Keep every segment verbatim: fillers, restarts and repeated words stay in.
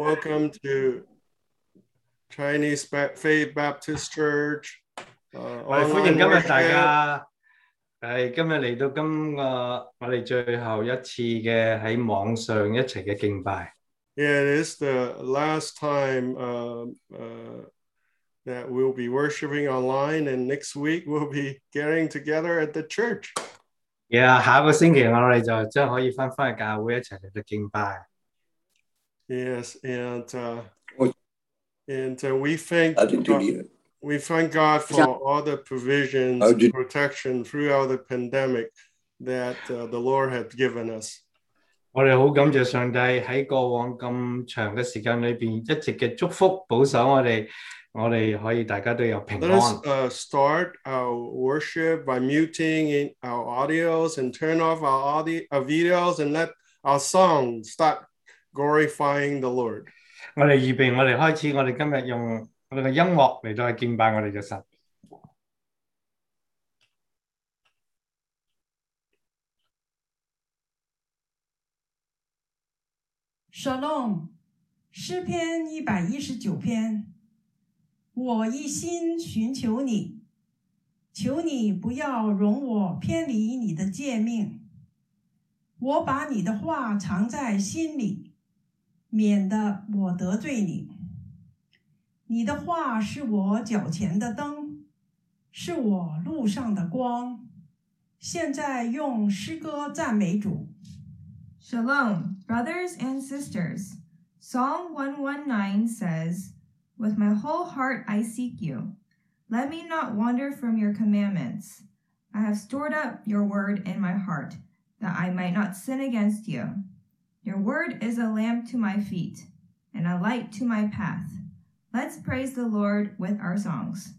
welcome to Chinese Faith Baptist Church. Uh, 我哋歡 online 迎今日大 worship. 家，係今日嚟到今個我哋最後一次嘅喺網上一齊嘅敬拜。 Yeah, it is the last time uh, uh, that we'll be worshiping online, and next week we'll be getting together at the church. Yeah，下個星期我哋就將可以翻返去教會一齊嚟到敬拜。 Yes, and uh, and uh, we thank I didn't do God, either. we thank God for all the provisions I and did. protection throughout the pandemic that uh, the Lord has given us. 我哋好感謝上帝喺過往咁長嘅時間裏邊一直嘅祝福保守我哋，我哋可以大家都有平 Let 安。 us uh, start our worship by muting in our audios and turn off our audio our videos and let our song start glorifying the Lord. 我哋預備，我哋開始，我哋今日用我哋嘅音樂嚟到去敬拜我哋嘅神。 Shalom，诗篇一百一十九篇。我一心寻求你，求你不要容我偏离你的诫命。我把你的话藏在心里，免得我得罪你。你的话是我脚前的灯，是我路上的光。现在用诗歌赞美主。 Shalom, brothers and sisters. Psalm one nineteen says, "With my whole heart I seek you. Let me not wander from your commandments. I have stored up your word in my heart, that I might not sin against you. Your word is a lamp to my feet, and a light to my path." Let's praise the Lord with our songs.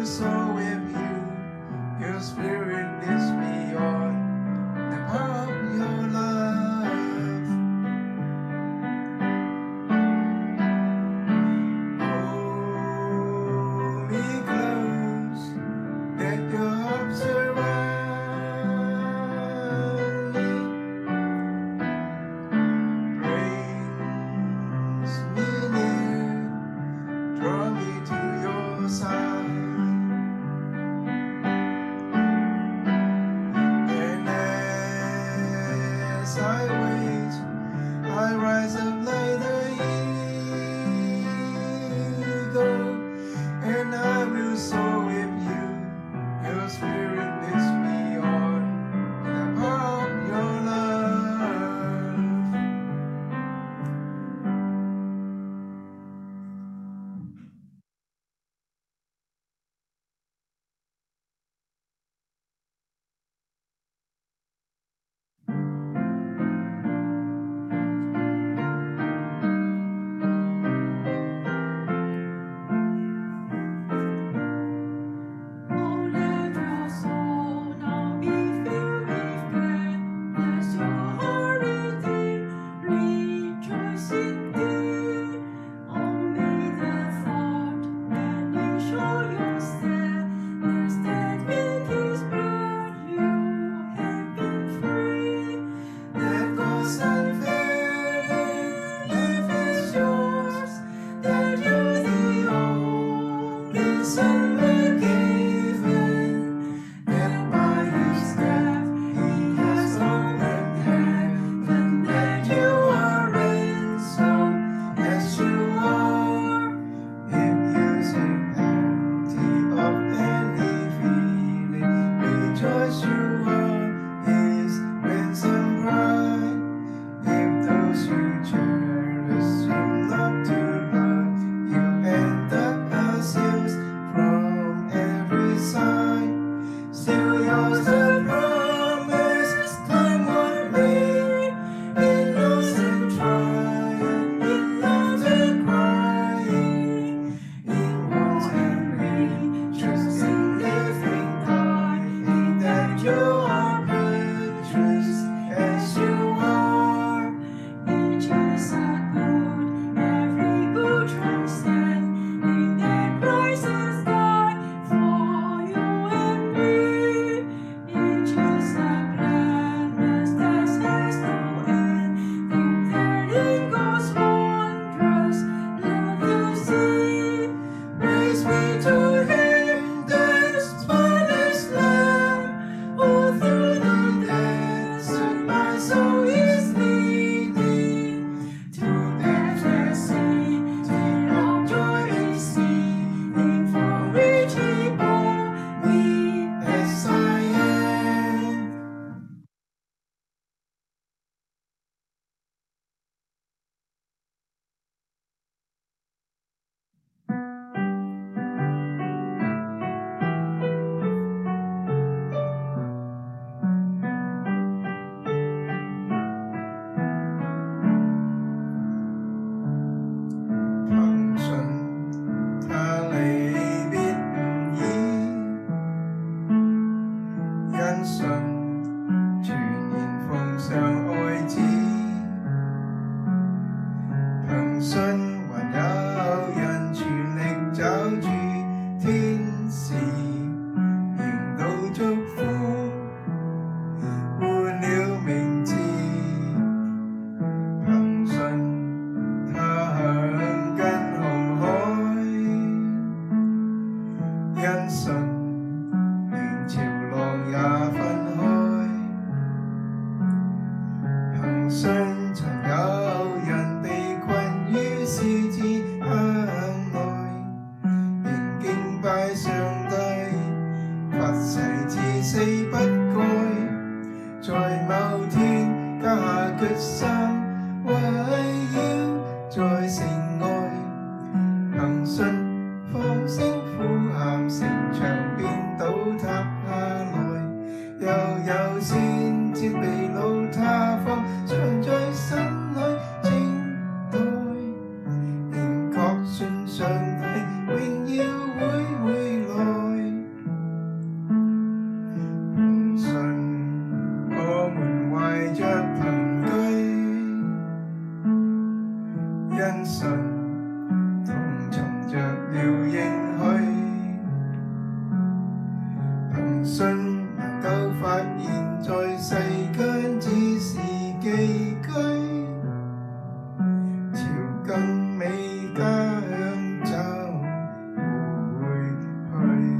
soar with you. Your spirit lifts me on the power of your love. Hold me close, let your arms surround me. Brings me near, draw me to your side. And as I wait, I rise up like the eagle, and I will soar with you. Your spirit lifts me on in the power of your love. Oh, let your soul now be filled with gladness. Your heart within rejoice in thee. Oh, may the thought when you show your sadness that with His blood you have been free. That goes unfading, life is yours. That you the only Son were given. That by His death He has opened heaven. That you are ransomed as you are. If you seem empty of any feeling, rejoice, you are His ransom bride. If those you cherish seem not to love you, and that assails from every side, still yours the promise, come what may. In loss and triumph, in laughter crying, in woes and riches, in living dying, that you are precious as you are. Each is a good, every good transcending that Christ has died for your 信能夠發現，在世間只是寄居，朝更美家鄉走回去。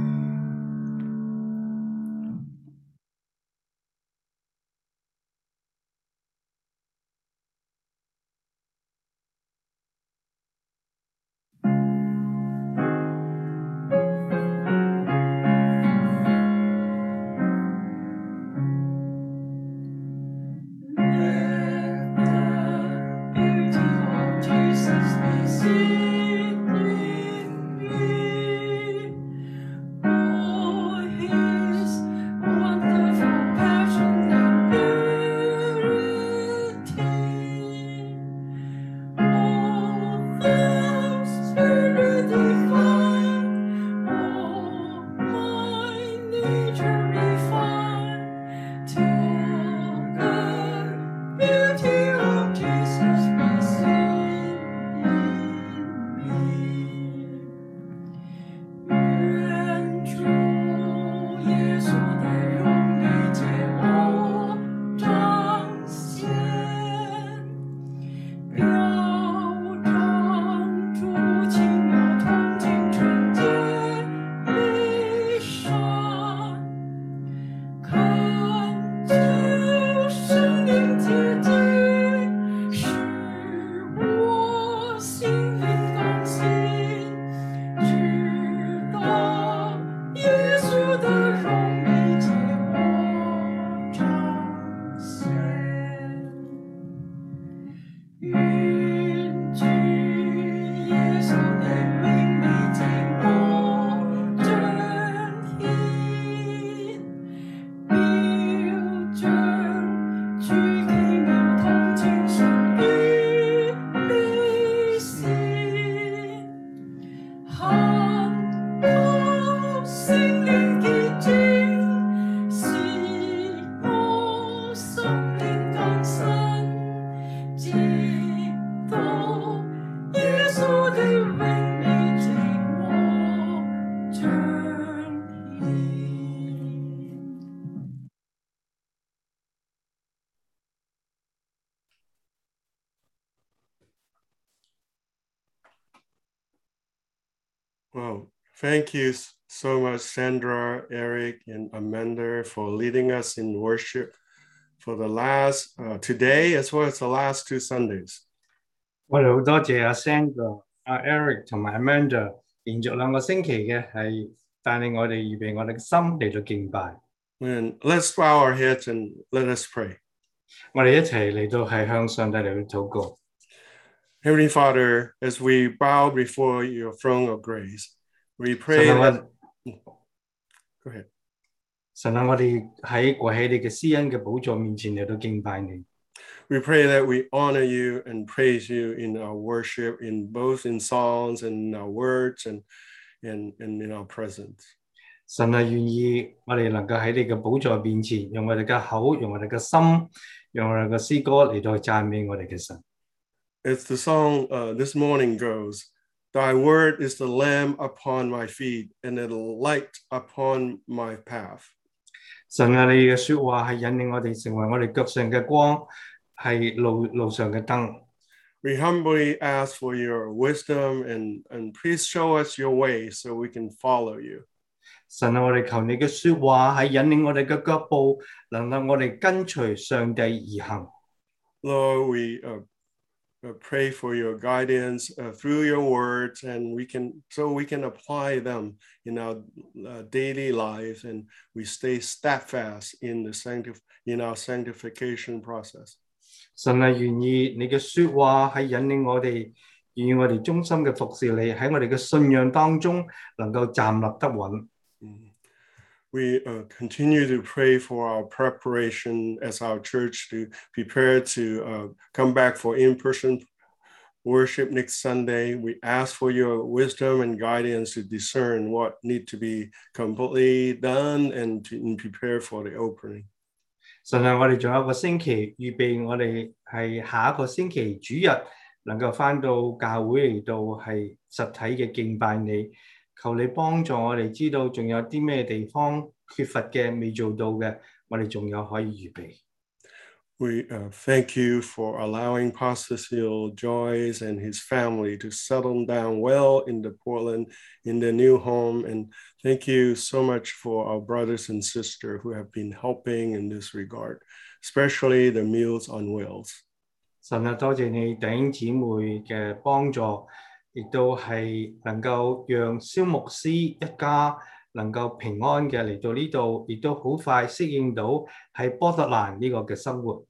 Well, thank you so much, Sandra, Eric, and Amanda, for leading us in worship for the last, uh, today, as well as the last two Sundays. 我哋好多謝阿 Sandra、阿 Eric 同埋 Amanda，連續兩個星期嘅係帶領我哋預備我哋嘅心嚟到敬拜。 And let's bow our heads and let us pray. 我哋一齊嚟到係向上帝嚟到禱告。 Heavenly Father, as we bow before your throne of grace, we pray 神啊， that... 我 Go ahead. 神啊，我哋喺跪喺你嘅施恩嘅寶座面前嚟到敬拜你。 We pray that we honor you and praise you in our worship, in both in songs and in our words and, and, and in our presence. 神啊，願意我哋能夠喺你嘅寶座面前，用我哋嘅口，用我哋嘅心，用我哋嘅詩歌嚟到讚美我哋嘅神。 As the song uh, this morning goes, Thy word is the lamp upon my feet and a light upon my path. 神啊，你嘅說話係引領我哋成為我哋腳上嘅光，係路路上嘅燈。 We humbly ask for your wisdom and, and please show us your way so we can follow you. 神啊，我哋求你嘅說話係引領我哋嘅腳步，能夠我哋跟隨上帝而行。 Lord, we uh, uh, pray for your guidance uh, through your words, and we can so we can apply them in our uh, daily lives, and we stay steadfast in the sanctif- in our sanctification process. 神啊，願意你嘅說話係引領我哋，願意我哋忠心嘅服侍你，喺我哋嘅信仰當中能夠站立得穩。 We uh, continue to pray for our preparation as our church to prepare to uh, come back for in-person worship next Sunday. We ask for your wisdom and guidance to discern what need to be completely done and to and prepare for the opening. 神啊，我哋仲有一個星期預備，我哋係下一個星期主日能夠返到教會嚟到係實體嘅敬拜你。求你幫助我哋知道仲有啲咩地方缺乏嘅、未做到嘅，我哋仲有可以預備。 We uh, thank you for allowing Pastor Seal Joyce and his family to settle down well in the Portland, in their new home. And thank you so much for our brothers and sisters who have been helping in this regard, especially the Meals on Wheels. 神啊，多謝你弟兄姊妹嘅幫助，亦都係能夠讓蕭牧師一家能夠平安嘅嚟到呢度，亦都好快適應到喺波特蘭呢個嘅生活。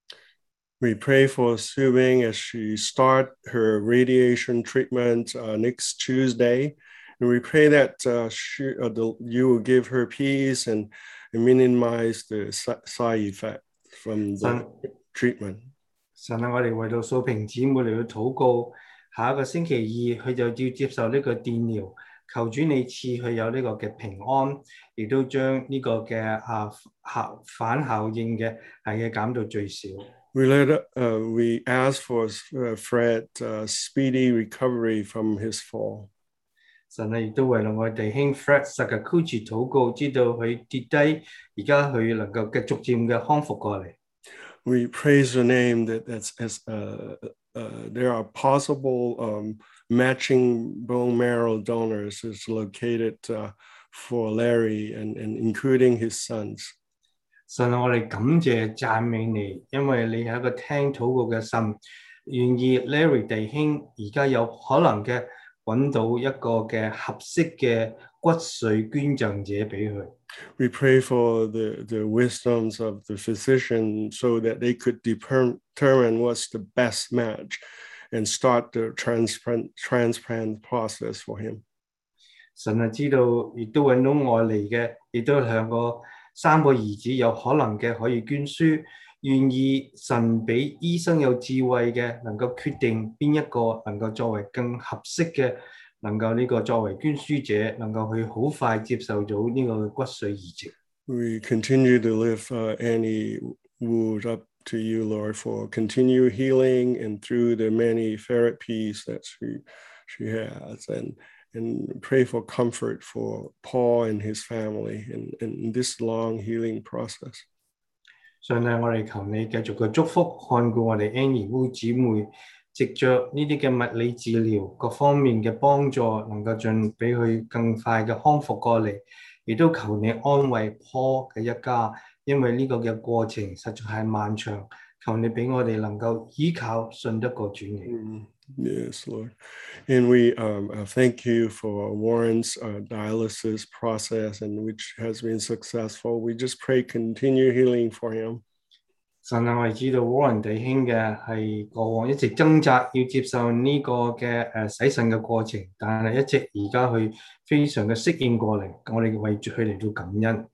We pray for Sue Bing as she start her radiation treatment uh, next Tuesday. And we pray that uh, she, uh, the, you will give her peace and, and minimize the side effect from the treatment. 神啊，我哋為到素萍姊妹嚟到禱告，下一個星期二佢就要接受呢個電療，求主你賜佢有呢個嘅平安，亦都將呢個嘅啊效反效應嘅係嘅減到最少。 We let uh, we ask for uh, Fred uh, speedy recovery from his fall. 神啊，亦都為到我弟兄 Fred Sakaguchi 禱告，知道佢跌低，而家佢能夠嘅逐漸嘅康復過嚟。 We praise your name that that's, as, uh, uh, there are possible um, matching bone marrow donors is located uh, for Larry and, and including his sons. 神啊，我哋感謝讚美你，因為你係一個聽禱告嘅神，願意 Larry 弟兄而家有可能嘅揾到一個嘅合適嘅骨髓捐贈者俾佢。 We pray for the, the wisdoms of the physician so that they could determine what's the best match and start the transplant, transplant process for him. 神啊，知道亦都揾到外嚟嘅，亦都兩個三個兒子有可能嘅可以捐輸，願意神俾醫生有智慧嘅，能夠決定邊一個能夠作為更合適嘅，能夠呢個作為捐輸者，能夠去好快接受到呢個骨髓移植。 We continue to lift uh, Annie Wood up to you, Lord, for continued healing and through the many therapies that she she has, and and pray for comfort for Paul and his family in, in this long healing process. 上帝，我哋求你繼續嘅祝福，看顧我哋 Annie Wu 姊妹，藉着呢啲嘅物理治療各方面嘅幫助，能夠盡俾佢更快嘅康復過嚟，亦都求你安慰 Paul 嘅一家，因為呢個嘅過程實在係漫長，求你俾我哋能夠依靠信得過主你。 Mm, yes, Lord. And we um, uh, thank you for Warren's uh, dialysis process, and which has been successful. We just pray continue healing for him. 神啊，我哋知道 Warren 弟兄嘅係過往一直掙扎要接受呢個嘅誒洗腎嘅過程，但係一直而家佢非常嘅適應過嚟，我哋為住佢嚟到感恩。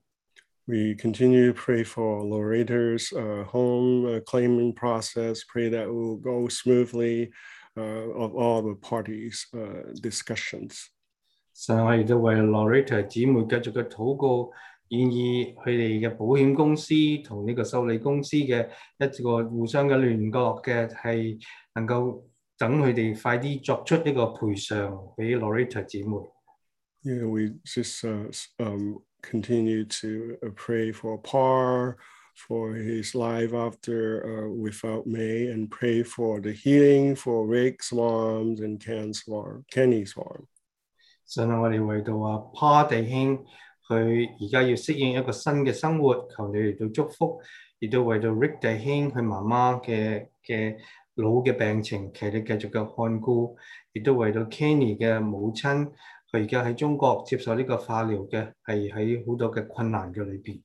We continue to pray for Loretta's uh, home uh, claiming process. Pray that it will go smoothly uh, of all the parties' uh, discussions. 神啊，我哋都為 Loretta 姊妹繼續嘅禱告。願意佢哋嘅保險公司同呢個修理公司嘅一個互相嘅聯絡嘅係能夠等佢哋快啲作出呢個賠償俾 Loretta 姊妹。 Yeah, we just uh, um, continue to uh, pray for Par, for his life after uh, without May, and pray for the healing for Rick's mom and Ken's mom, Kenny's mom. 神啊，我哋為到啊 Par 弟兄。佢而家要適應一個新嘅生活，求你嚟到祝福，亦都為到 Rick 弟兄佢媽媽嘅嘅老嘅病情，求你繼續嘅看顧，亦都為到 Kenny 嘅母親，佢而家喺中國接受呢個化療嘅，係喺好多嘅困難嘅裏邊。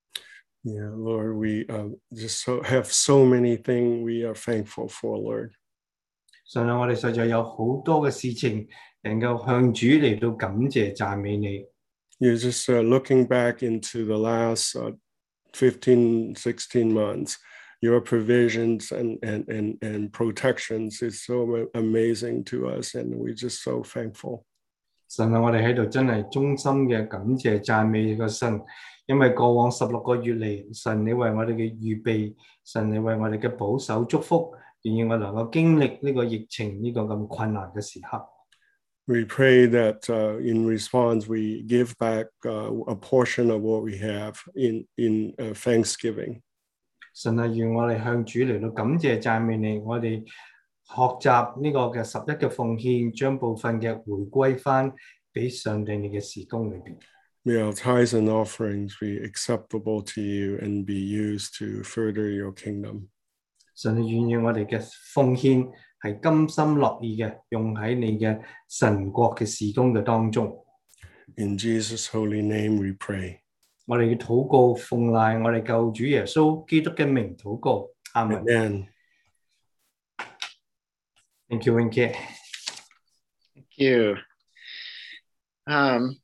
Yeah, Lord, we uh, just so have so many things we are thankful for, Lord. 神啊，我哋實在有好多嘅事情能夠向主嚟到感謝讚美你。 You're just uh, looking back into the last uh, fifteen, sixteen months, your provisions and, and, and, and protections is so amazing to us, and we're just so thankful. 神啊，我哋喺度真係衷心嘅感謝讚美你個神，因為過往十六個月嚟，神你為我哋嘅預備，神你為我哋嘅保守祝福，願意我能夠經歷呢個疫情呢個咁困難嘅時刻。 We pray that uh, in response, we give back uh, a portion of what we have in, in uh, Thanksgiving. 神啊，願我哋向主嚟到感謝讚美你，我哋學習呢個嘅十一嘅奉獻，將部分嘅回歸翻俾上帝你嘅事工裏邊。 May our tithes and offerings be acceptable to you and be used to further your kingdom. 神啊，願意我哋嘅奉獻係甘心樂意嘅，用喺你嘅神國嘅事工嘅當中。 In Jesus' holy name we pray. 我哋嘅禱告奉賴我哋救主耶穌基督嘅名禱告，阿門。 Amen. Thank you, Winky. Thank you. Um,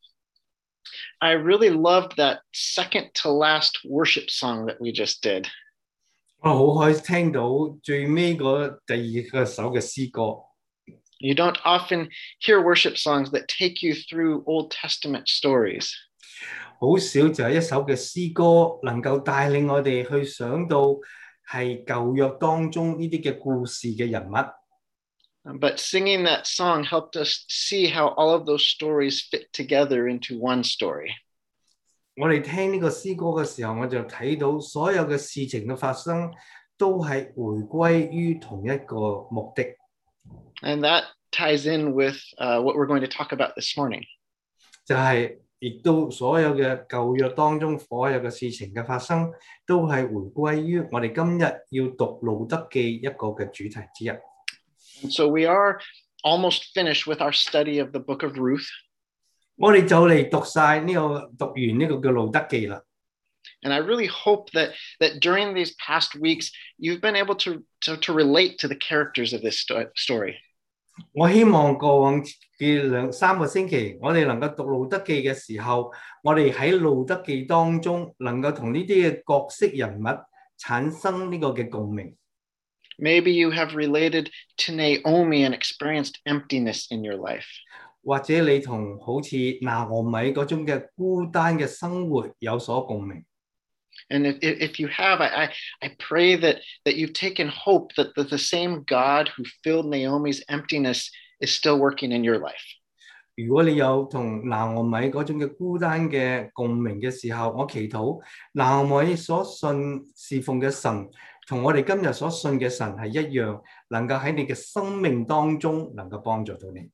I really loved that second to last worship song that we just did. 我好開心聽到最尾嗰第二個首嘅詩歌。 You don't often hear worship songs that take you through Old Testament stories. 好少就係一首嘅詩歌能夠帶領我哋去想到係舊約當中呢啲嘅故事嘅人物。 But singing that song helped us see how all of those stories fit together into one story. 我哋聽呢個詩歌嘅時候，我就睇到所有嘅事情嘅發生都係回歸於同一個目的。 And that ties in with uh, what we're going to talk about this morning. 就係亦都所有嘅舊約當中所有嘅事情嘅發生，都係回歸於我哋今日要讀路德記一個嘅主題之一。 And so we are almost finished with our study of the book of Ruth. 我哋就嚟讀晒呢個讀完呢個叫路德記啦。 And I really hope that that during these past weeks you've been able to to, to relate to the characters of this sto- story. 我希望過往嘅兩三個星期，我哋能夠讀路德記嘅時候，我哋喺路德記當中能夠同呢啲嘅角色人物產生呢個嘅共鳴。 Maybe you have related to Naomi and experienced emptiness in your life. 或者你同好似拿俄米嗰種嘅孤單嘅生活有所共鳴。 And if, if you have, I, I, I pray that, that you've taken hope that the, the same God who filled Naomi's emptiness is still working in your life. 如果你有同拿俄米嗰種嘅孤單嘅共鳴嘅時候，我祈禱拿俄米所信侍奉嘅神，同我哋今日所信嘅神係一樣，能夠喺你嘅生命當中能夠幫助到你。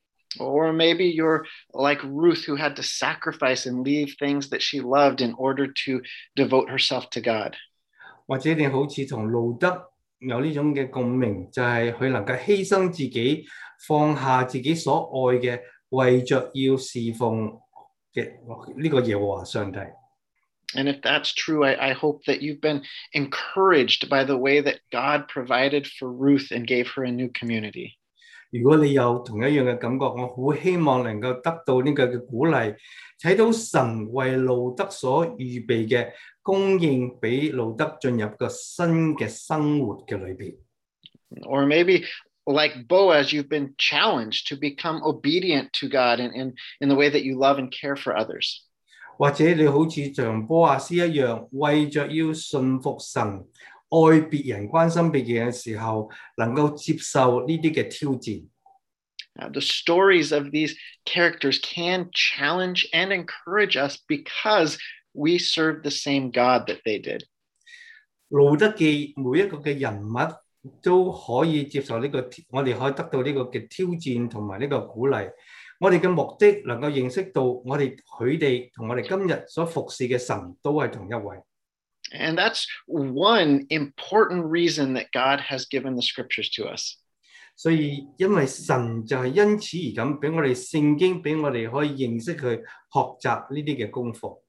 Or maybe you're like Ruth, who had to sacrifice and leave things that she loved in order to devote herself to God. 或者你好似同路德有呢種嘅共鳴，就係佢能夠犧牲自己，放下自己所愛嘅，為着要侍奉嘅呢個耶和華上帝。 And if that's true, I, I hope that you've been encouraged by the way that God provided for Ruth and gave her a new community. 如果你有同一樣嘅感覺，我好希望能夠得到呢個嘅鼓勵，睇到神為路德所預備嘅供應，俾路德進入個新嘅生活嘅裏邊。 Or maybe like Boaz, you've been challenged to become obedient to God in, in, in the way that you love and care for others. 或者你好似像波亞斯一樣，為着要順服神。愛別人、關心別人嘅時候，能夠接受呢啲嘅挑戰。 Uh, the stories of these characters can challenge and encourage us because we serve the same God that they did. 路德記每一個嘅人物都可以接受呢個，我哋可以得到呢個嘅挑戰同埋呢個鼓勵。我哋嘅目的能夠認識到，我哋佢哋同我哋今日所服侍嘅神都係同一位。 And that's one important reason that God has given the scriptures to us. 所以因為神就係因此而咁俾我哋聖經，俾我哋可以認識去學習呢啲嘅功課。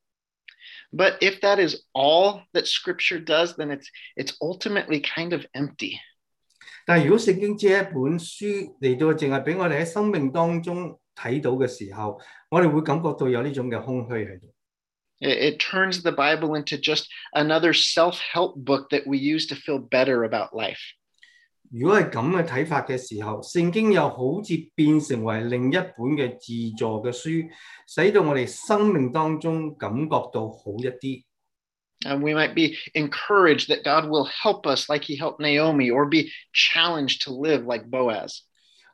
But if that is all that scripture does, then it's it's ultimately kind of empty. 但係如果聖經只係一本書嚟到，淨係俾我哋喺生命當中睇到嘅時候，我哋會感覺到有呢種嘅空虛喺度。 It, it turns the Bible into just another self-help book that we use to feel better about life. 如果係咁嘅睇法嘅時候，聖經又好似變成為另一本嘅自助嘅書，使到我哋生命當中感覺到好一啲。 And we might be encouraged that God will help us like he helped Naomi, or be challenged to live like Boaz.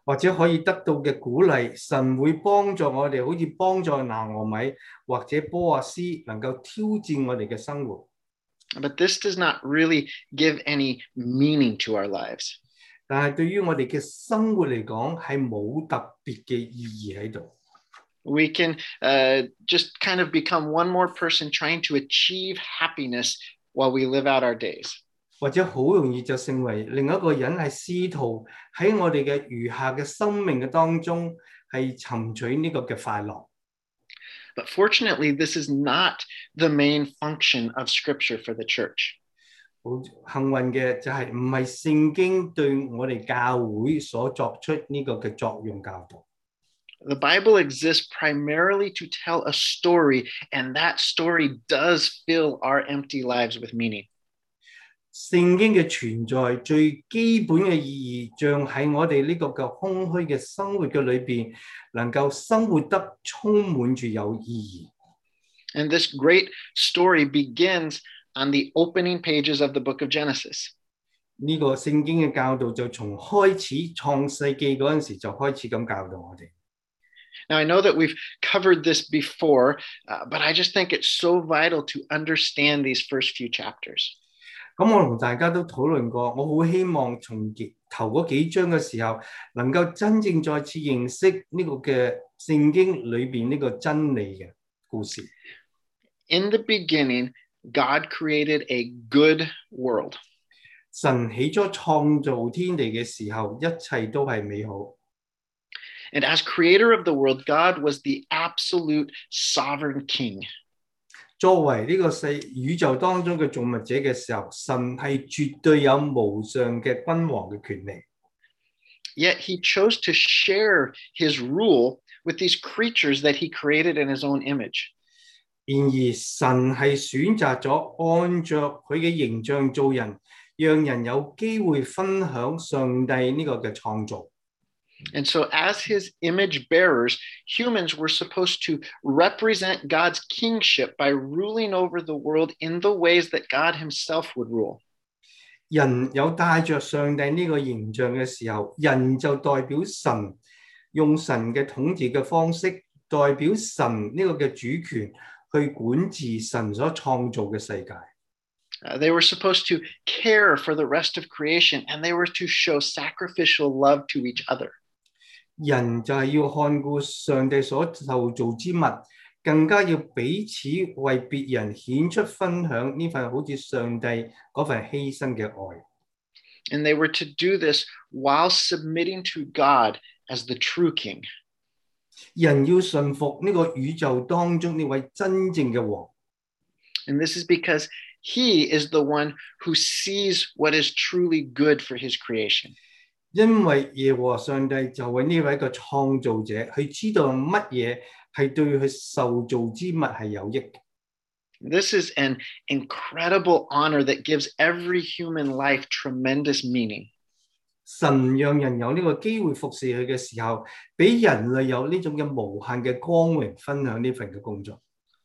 或者可以得到嘅鼓勵，神會幫助我哋，好似幫助拿俄米或者波阿斯，能夠挑戰我哋嘅生活。 But this does not really give any meaning to our lives. 但係對於我哋嘅生活嚟講，係冇特別嘅意義喺度。 We can uh, just kind of become one more person trying to achieve happiness while we live out our days. 或者好容易就成為另一個人，係試圖喺我哋嘅餘下嘅生命嘅當中係尋取呢個嘅快樂。 But fortunately, this is not the main function of Scripture for the church. 好幸運嘅就係唔係聖經對我哋教會所作出呢個嘅作用教導。 The Bible exists primarily to tell a story, and that story does fill our empty lives with meaning. 聖經嘅存在最基本嘅意義，像喺我哋呢個嘅空虛嘅生活嘅裏邊，能夠生活得充滿住有意義。 And this great story begins on the opening pages of the book of Genesis. 呢個聖經嘅教導就從開始創世記嗰陣時就開始咁教導我哋。 Now, I know that we've covered this before, uh, but I just think it's so vital to understand these first few chapters. 咁我同大家都討論過，我好希望從頭嗰幾章嘅時候，能夠真正再次認識呢個嘅聖經裏邊呢個真理嘅故事。 In the beginning, God created a good world. 神起初創造天地嘅時候，一切都係美好。 And as creator of the world, God was the absolute sovereign king. 作為呢個世宇宙當中嘅造物者嘅時候，神係絕對有無上嘅君王嘅權利。 Yet he chose to share his rule with these creatures that he created in his own image. 然而神係選擇咗按着佢嘅形象做人，讓人有機會分享上帝呢個嘅創造。 And so as his image bearers, humans were supposed to represent God's kingship by ruling over the world in the ways that God himself would rule. 人有帶着上帝呢個形象嘅時候，人就代表神，用神嘅統治嘅方式，代表神呢個嘅主權去管治神所創造嘅世界。 Uh, they were supposed to care for the rest of creation, and they were to show sacrificial love to each other. 人就係要看顧上帝所受造之物，更加要彼此為別人顯出分享呢份好似上帝嗰份犧牲嘅愛。 And they were to do this while submitting to God as the true king. 人要順服呢個宇宙當中呢位真正嘅王。 And this is because he is the one who sees what is truly good for his creation. 因為耶和華上帝就係呢位個創造者，佢知道乜嘢係對佢受造之物係有益嘅。 This is an incredible honor that gives every human life tremendous meaning. 神讓人有呢個機會服侍佢嘅時候，俾人類有呢種嘅無限嘅光榮，分享呢份嘅工作。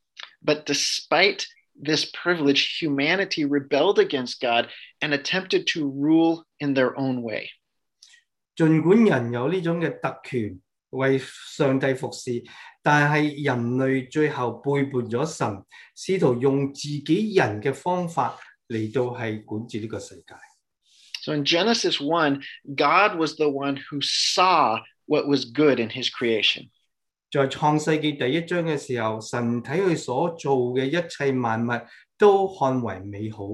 But despite this privilege, humanity rebelled against God and attempted to rule in their own way. 儘管人有呢種嘅特權為上帝服侍，但係人類最後背叛咗神，試圖用自己人嘅方法嚟到係管治呢個世界。 So in Genesis one, God was the one who saw what was good in his creation. 在創世記第一章嘅時候，神睇佢所做嘅一切萬物都看為美好。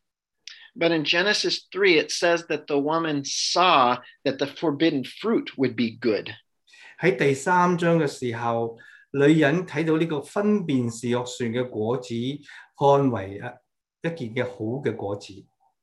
But in Genesis three, it says that the woman saw that the forbidden fruit would be good. 喺第三章嘅時候，女人睇到呢個分辨是惡樹嘅果子，看為一件嘅好嘅果子。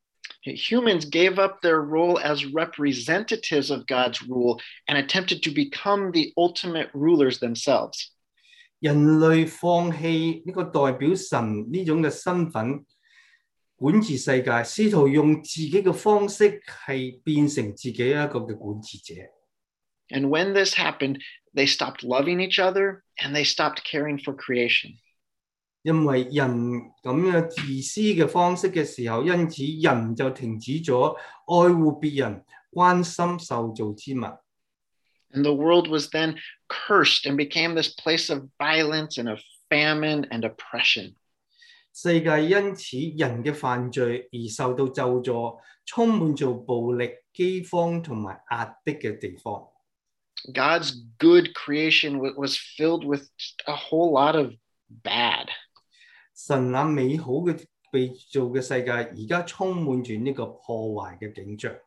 Humans gave up their role as representatives of God's rule and attempted to become the ultimate rulers themselves. 人類放棄呢個代表神呢種嘅身份，管治世界，試圖用自己嘅方式係變成自己一個嘅管治者。 And when this happened, they stopped loving each other and they stopped caring for creation. 因為人咁樣自私嘅方式嘅時候，因此人就停止咗愛護別人、關心受造之物。 And the world was then cursed and became this place of violence and of famine and oppression. 世界因此人嘅犯罪而受到咒詛，充滿做暴力、饑荒同埋壓迫嘅地方。 God's good creation was filled with a whole lot of bad. 神那美好嘅被造嘅世界，而家充滿住呢個破壞嘅景象。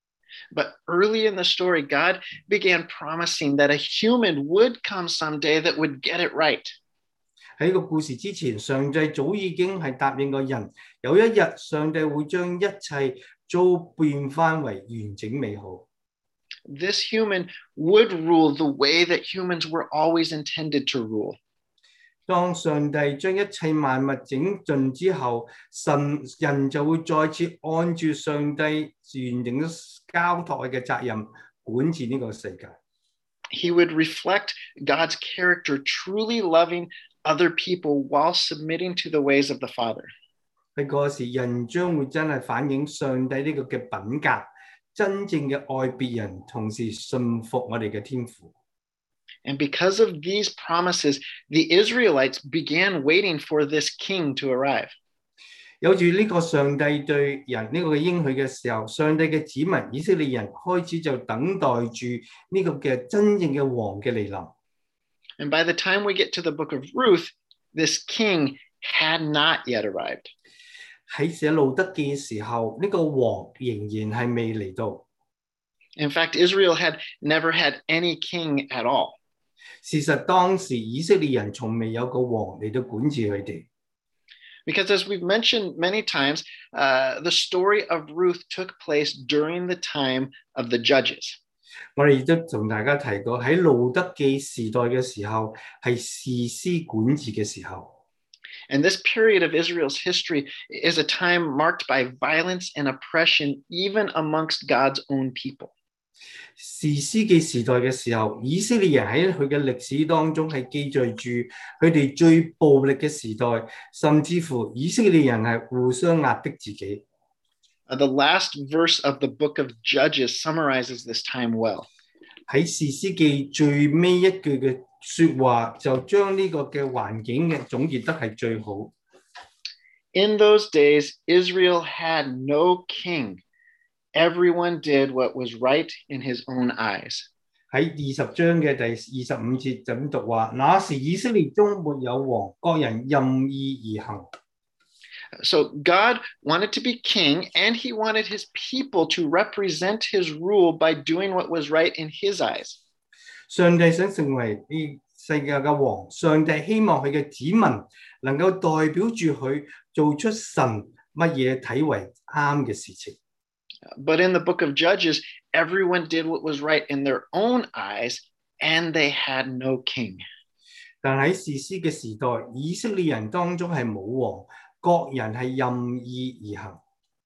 But early in the story, God began promising that a human would come someday that would get it right. 喺個故事之前，上帝早已經係答應過人，有一日上帝會將一切都變翻為完整美好。 This human would rule the way that humans were always intended to rule. 當上帝將一切萬物整盡之後，神人就會再次按住上帝完整交託嘅責任管治呢個世界。 He would reflect God's character, truly loving other people while submitting to the ways of the Father. 喺嗰時，人將會真係反映上帝呢個嘅品格，真正嘅愛別人，同時信服我哋嘅天父。 And because of these promises, the Israelites began waiting for this king to arrive. 有住呢個上帝對人呢個嘅應許嘅時候，上帝嘅子民以色列人開始就等待住呢個嘅真正嘅王嘅嚟臨。 And by the time we get to the book of Ruth, this king had not yet arrived. 喺寫路德記嘅時候，呢、這個王仍然係未嚟到。 In fact, Israel had never had any king at all. 事實當時以色列人從未有個王嚟到管治佢哋。 Because as we've mentioned many times, uh, the story of Ruth took place during the time of the judges. 我哋亦都同大家提過，喺路德記時代嘅時候，係士師管治嘅時候。 And this period of Israel's history is a time marked by violence and oppression, even amongst God's own people. 士師記時代嘅時候，以色列人喺佢嘅歷史當中係記載住佢哋最暴力嘅時代，甚至乎以色列人係互相壓迫自己。 Uh, the last verse of the book of Judges summarizes this time well. 喺士師記最尾一句嘅說話，就將呢個嘅環境嘅總結得係最好。 In those days, Israel had no king. Everyone did what was right in his own eyes. 喺二十章嘅第二十五節就咁讀話，那時以色列中沒有王，各人任意而行。 So God wanted to be king, and he wanted his people to represent his rule by doing what was right in his eyes. 上帝想成為呢世界嘅王，上帝希望佢嘅子民能夠代表住佢做出神乜嘢睇為啱嘅事情。 But in the book of Judges, everyone did what was right in their own eyes, and they had no king. 但喺士師嘅時代，以色列人當中係冇王，各人係任意而行。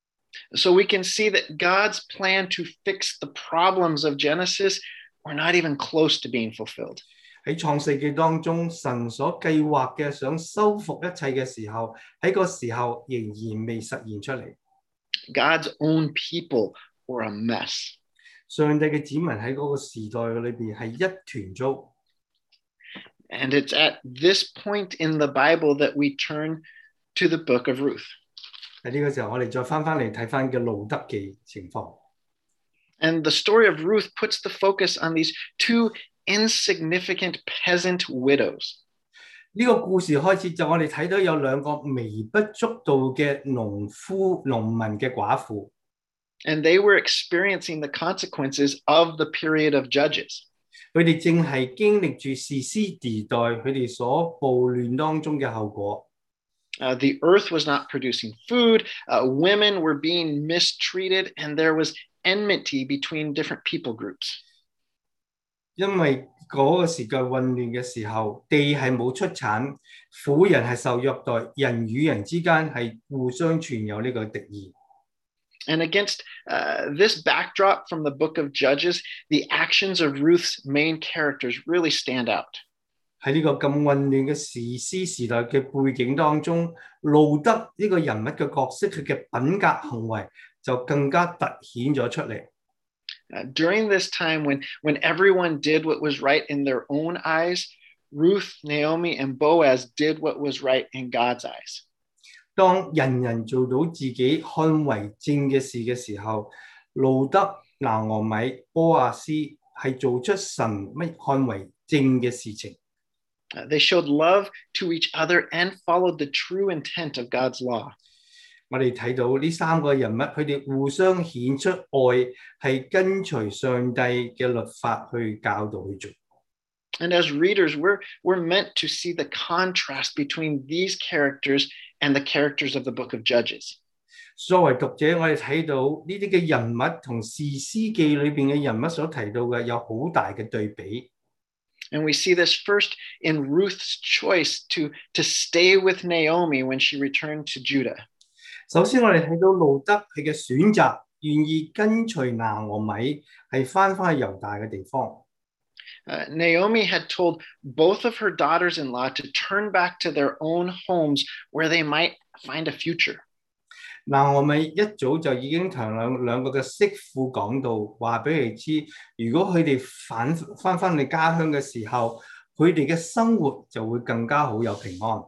So we can see that God's plan to fix the problems of Genesis were not even close to being fulfilled. 喺創世記當中，神所計劃嘅想修復一切嘅時候，喺個時候仍然未實現出嚟。 God's own people were a mess. 上帝嘅子民喺嗰個時代裏邊係一團糟。 And it's at this point in the Bible that we turn to the book of Ruth. 喺呢個時候，我哋再翻翻嚟睇翻嘅路德記情況。 And the story of Ruth puts the focus on these two insignificant peasant widows. 呢個故事開始就我哋睇到有兩個微不足道嘅農夫、農民嘅寡婦。 And they were experiencing the consequences of the period of Judges. 佢哋正係經歷住士師時代佢哋所暴亂當中嘅後果。 Uh, the earth was not producing food, uh, women were being mistreated, and there was enmity between different people groups. 因為嗰個時代混亂嘅時候，地係冇出產，婦人係受虐待，人與人之間係互相存有呢個敵意。 And against uh, this backdrop from the book of Judges, the actions of Ruth's main characters really stand out. 喺呢個咁混亂嘅士師時代嘅背景當中，路德呢個人物嘅角色，佢嘅品格行為就更加突顯咗出嚟。 Uh, during this time when, when everyone did what was right in their own eyes, Ruth, Naomi, and Boaz did what was right in God's eyes. 當人人做到自己看為正嘅事嘅時候，路德、拿俄米、波亞斯係做出神乜看為正嘅事情。 Uh, they showed love to each other and followed the true intent of God's law. 我哋睇到呢三個人物，佢哋互相顯出愛，係跟隨上帝嘅律法去教導去做。 And as readers, we're, we're meant to see the contrast between these characters and the characters of the book of Judges. 作為讀者，我哋睇到呢啲嘅人物同士師記裏邊嘅人物所提到嘅有好大嘅對比。 And we see this first in Ruth's choice to, to stay with Naomi when she returned to Judah. 首先，我哋睇到路德佢嘅選擇，願意跟隨拿俄米係翻返去猶大嘅地方。 Uh, Naomi had told both of her daughters-in-law to turn back to their own homes where they might find a future. 拿俄米一早就已經同兩兩個嘅媳婦講到，話俾佢哋知，如果佢哋返翻翻去家鄉嘅時候，佢哋嘅生活就會更加好有平安。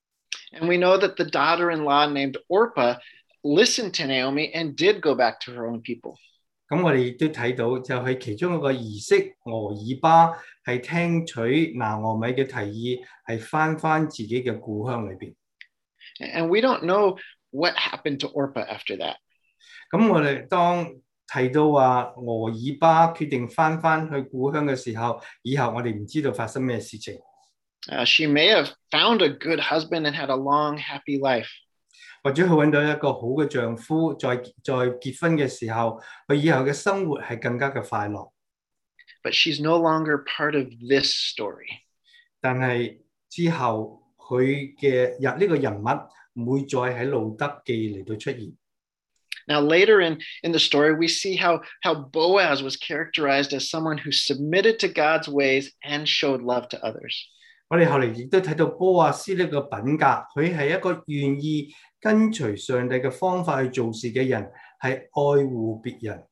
And we know that the daughter-in-law named Orpah listened to Naomi and did go back to her own people. 咁我哋亦都睇到，就係其中一個儀式，俄珥巴係聽取拿俄米嘅提議，係翻翻自己嘅故鄉裏邊。 And we don't know what happened to Orpah after that. 咁我哋當提到話俄珥巴決定翻翻去故鄉嘅時候，以後我哋唔知道發生咩事情。 Uh, she may have found a good husband and had a long, happy life. 或者佢揾到一個好嘅丈夫，再再結婚嘅時候，佢以後嘅生活係更加嘅快樂。 But she's no longer part of this story. 但係之後佢嘅入呢個人物唔會再喺路德記嚟到出現。 Now later in, in the story, we see how, how Boaz was characterized as someone who submitted to God's ways and showed love to others. 我哋後嚟亦都睇到波亞斯呢個品格，佢係一個願意跟隨上帝嘅方法去做事嘅人，係愛護別人。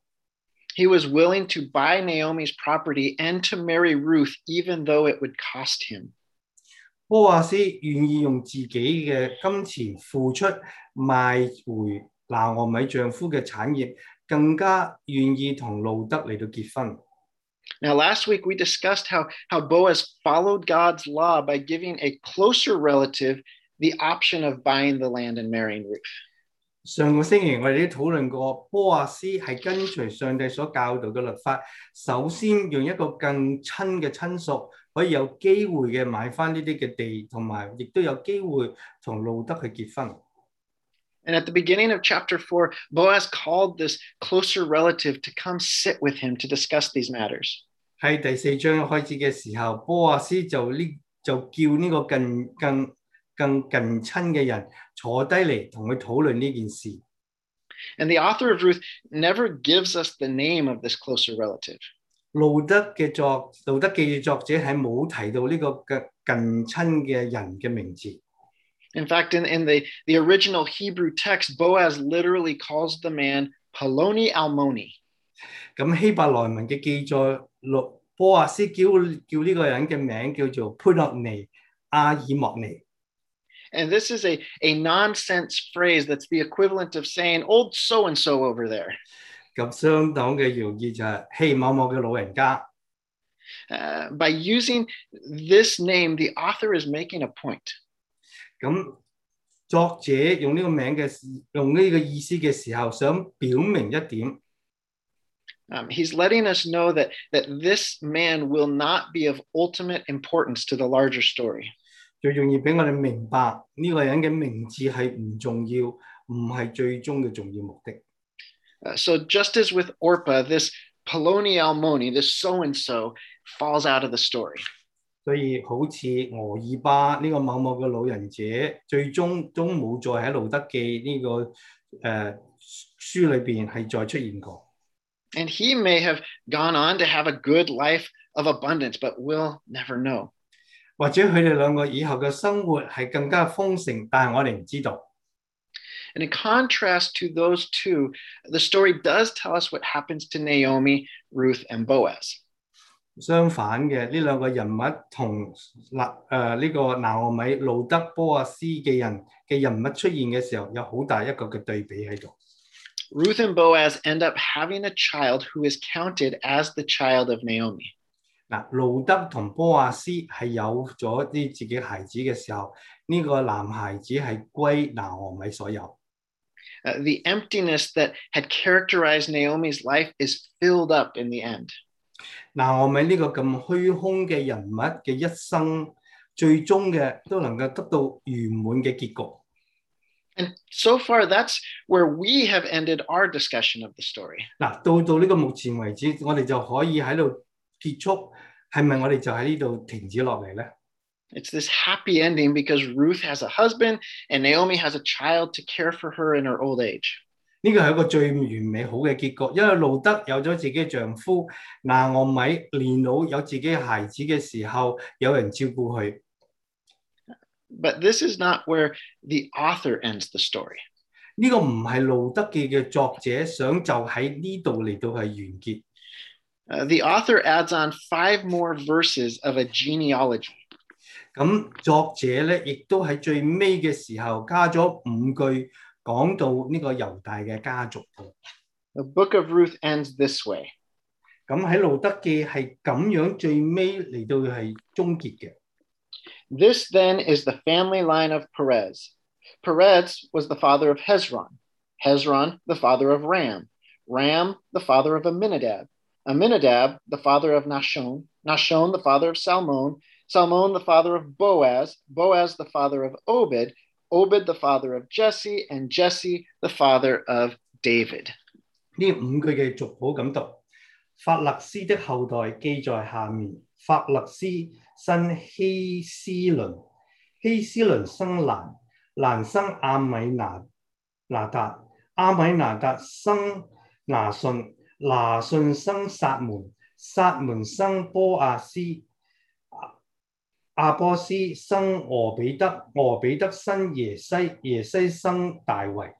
He was willing to buy Naomi's property and to marry Ruth, even though it would cost him. 波亞斯願意用自己嘅金錢付出，賣回拿俄米丈夫嘅產業，更加願意同路德嚟到結婚。 Now, last week we discussed how, how Boaz followed God's law by giving a closer relative the option of buying the land and marrying Ruth. 上個星期我哋都討論過，波亞斯係跟隨上帝所教導嘅律法，首先用一個更親嘅親屬可以有機會嘅買翻呢啲嘅地，同埋亦都有機會同路德去結婚。 And at the beginning of chapter four, Boaz called this closer relative to come sit with him to discuss these matters. 喺第四章開始嘅時候，波亞斯就呢就叫呢個更更更近親嘅人坐低嚟同佢討論呢件事。 And the author of Ruth never gives us the name of this closer relative. 路德嘅作路德記嘅作者係冇提到呢個嘅近親嘅人嘅名字。 In fact, in, in the, the original Hebrew text, Boaz literally calls the man Paloni Almoni. 咁希伯來文嘅記載，波亞斯叫叫呢個人嘅名叫做潘諾尼阿爾莫尼。 And this is a, a nonsense phrase that's the equivalent of saying old so-and-so over there. 咁相當嘅容易就係嘿某某嘅老人家。 Uh, by using this name, the author is making a point. 咁作者用呢個名嘅用呢個意思嘅時候，想表明一點。 Um, he's letting us know that, that this man will not be of ultimate importance to the larger story. 最容易俾我哋明白呢個人嘅名字係唔重要，唔係最終嘅重要目的。 Uh, so just as with Orpah, this Paloni Almoni, this so-and-so, falls out of the story. 所以好似俄珥巴呢個某某嘅老人者，最終都冇再喺路德記呢、這個誒、呃、書裏邊係再出現過。 And he may have gone on to have a good life of abundance, but we'll never know. 或者佢哋兩個以後嘅生活係更加豐盛，但係我哋唔知道。 And in contrast to those two, the story does tell us what happens to Naomi, Ruth, and Boaz. 相反嘅呢兩個人物同嗱誒呢個拿俄米、路德、波阿斯嘅人嘅人物出現嘅時候，有好大一個嘅對比喺度。 Ruth and Boaz end up having a child who is counted as the child of Naomi. 嗱，路德同波阿斯係有咗啲自己孩子嘅時候，呢、這個男孩子係歸拿俄米所有。 Uh, the emptiness that had characterized Naomi's life is filled up in the end. 拿俄米呢個咁虛空嘅人物嘅一生，最終嘅都能夠得到圓滿嘅結局。 And so far, that's where we have ended our discussion of the story. 嗱，到到呢個目前為止，我哋就可以喺度結束，係咪我哋就喺呢度停止落嚟咧？ It's this happy ending because Ruth has a husband and Naomi has a child to care for her in her old age. 呢個係一個最完美好嘅結局，因為路德有咗自己嘅丈夫，拿俄米年老有自己嘅孩子嘅時候，有人照顧佢。 But this is not where the author ends the story. 呢個唔係路德記嘅作者想就喺呢度嚟到係完結。 Uh, the author adds on five more verses of a genealogy. 咁作者咧，亦都喺最尾嘅時候加咗五句。講到呢個猶大嘅家族。 The book of Ruth ends this way. 咁喺路德記係咁樣最尾嚟到係終結嘅。 This then is the family line of Perez. Perez was the father of Hezron. Hezron, the father of Ram. Ram, the father of Aminadab. Aminadab, the father of Nahshon. Nahshon, the father of Salmon. Salmon, the father of Boaz. Boaz, the father of Obed. Obed, the father of Jesse, and Jesse, the father of David. 呢五句嘅族譜咁讀，法勒斯的後代記在下面。法勒斯生希斯倫，希斯倫生蘭，蘭生亞米拿拿達，亞米拿達生拿順，拿順生撒門，撒門生波亞斯。亞波斯生俄比德，俄比德生耶西，耶西生大衛。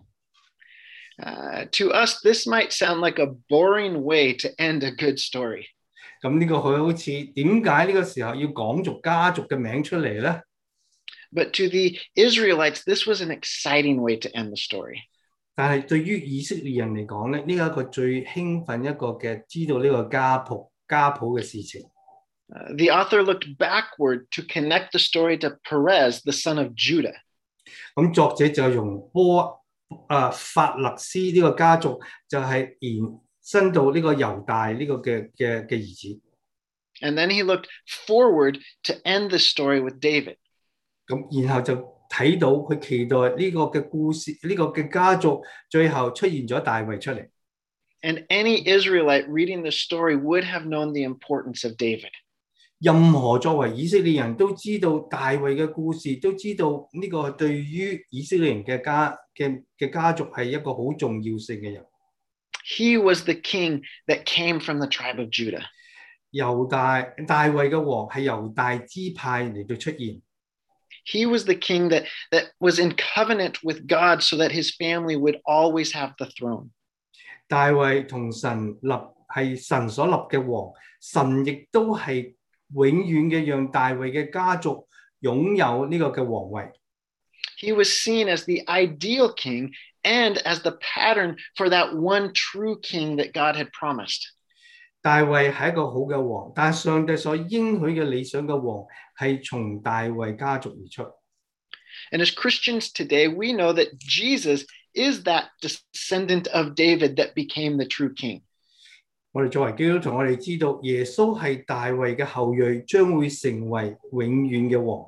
Uh, to us, this might sound like a boring way to end a good story. 咁呢個佢好似點解呢個時候要講族家族嘅名出嚟咧？ But to the Israelites, this was an exciting way to end the story. 但係對於以色列人嚟講咧，呢一個最興奮一個嘅知道呢個家譜家譜嘅事情。 Uh, the author looked backward to connect the story to Perez, the son of Judah. 咁作者就用波啊法勒斯呢個家族就係延伸到呢個猶大呢個嘅嘅嘅兒子。 And then he looked forward to end the story with David. 咁然後就睇到佢期待呢個嘅故事呢個嘅家族最後出現咗大衛出嚟。 And any Israelite reading the story would have known the importance of David. 任何作為以色列人都知道大衛嘅故事，都知道呢個對於以色列人嘅家嘅嘅家族係一個好重要性嘅人。 He was the king that came from the tribe of Judah. 猶大大衛嘅王係猶大支派嚟到出現。 He was the king that, that was in covenant with God so that his family would always have the throne. 大衛同神立係神所立嘅王，神亦都係永遠嘅讓大衛嘅家族擁有呢個嘅皇位。 He was seen as the ideal king and as the pattern for that one true king that God had promised. 大衛係一個好嘅王，但係上帝所應許嘅理想嘅王係從大衛家族而出。 And as Christians today, we know that Jesus is that descendant of David that became the true king. 我哋作為基督徒，我哋知道耶穌係大衛嘅後裔，將會成為永遠嘅王。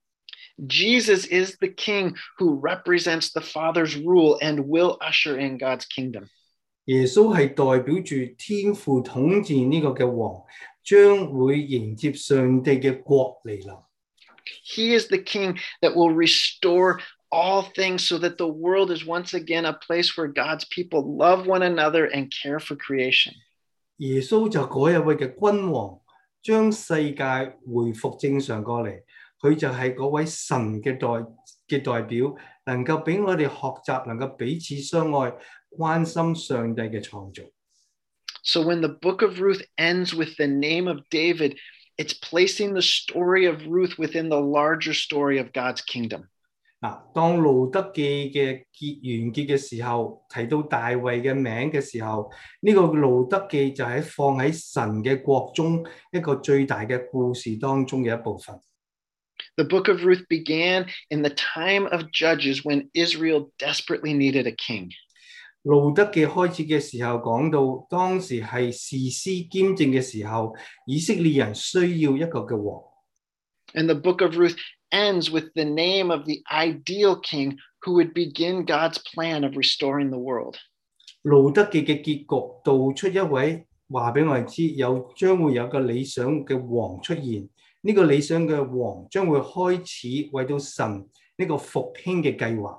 Jesus is the king who represents the Father's rule and will usher in God's kingdom. 耶穌係代表住天父統治呢個嘅王，將會迎接上帝嘅國嚟臨。 He is the king that will restore all things so that the world is once again a place where God's people love one another and care for creation. 耶穌就嗰一位嘅君王，將世界回復正常過嚟。佢就係嗰位神嘅代嘅代表， 能夠俾我哋學習，能夠彼此相愛，關心上帝嘅創造。 So when the book of Ruth ends with the name of David, it's placing the story of Ruth within the larger story of God's kingdom. 嗱，當路德記嘅結完結嘅時候，提到大衛嘅名嘅時候，呢、這個路德記就喺放喺神嘅國中一個最大嘅故事當中嘅一部分。 The book of Ruth began in the time of Judges when Israel desperately needed a king. 路德記開始嘅時候講到，當時係士師兼正嘅時候，以色列人需要一個嘅王。 And the book of Ruth ends with the name of the ideal king who would begin God's plan of restoring the world. 路德記嘅結局道出一位話俾我哋知，有將會有個理想嘅王出現。呢、這個理想嘅王將會開始為到神呢個復興嘅計劃。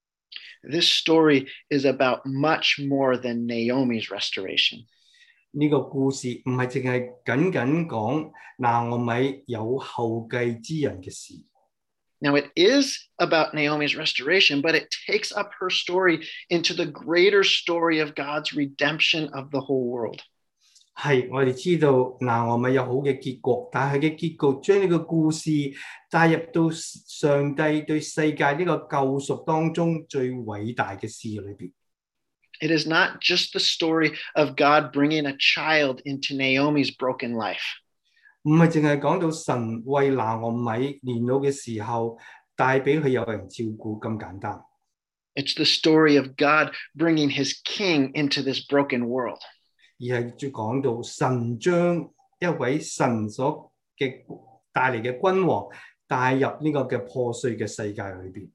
This story is about much more than Naomi's restoration. 呢個故事唔係淨係僅僅講拿俄米有後繼之人嘅事。 Now it is about Naomi's restoration, but it takes up her story into the greater story of God's redemption of the whole world. 係，我哋知道拿俄米有好嘅結局，但係嘅結局將呢個故事帶入到上帝對世界呢個救贖當中最偉大嘅事裏邊。 It is not just the story of God bringing a child into Naomi's broken life. 唔係淨係講到神為拿俄米年老嘅時候帶俾佢有人照顧咁簡單。 It's the story of God bringing his king into this broken world. 而係講到神將一位神所嘅帶嚟嘅君王帶入呢個嘅破碎嘅世界裏邊。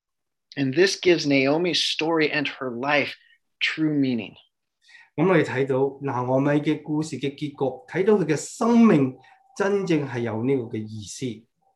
And this gives Naomi's story and her life true meaning. 咁我哋睇到拿俄米嘅故事嘅結局，睇到佢嘅生命真正係有呢個嘅意思。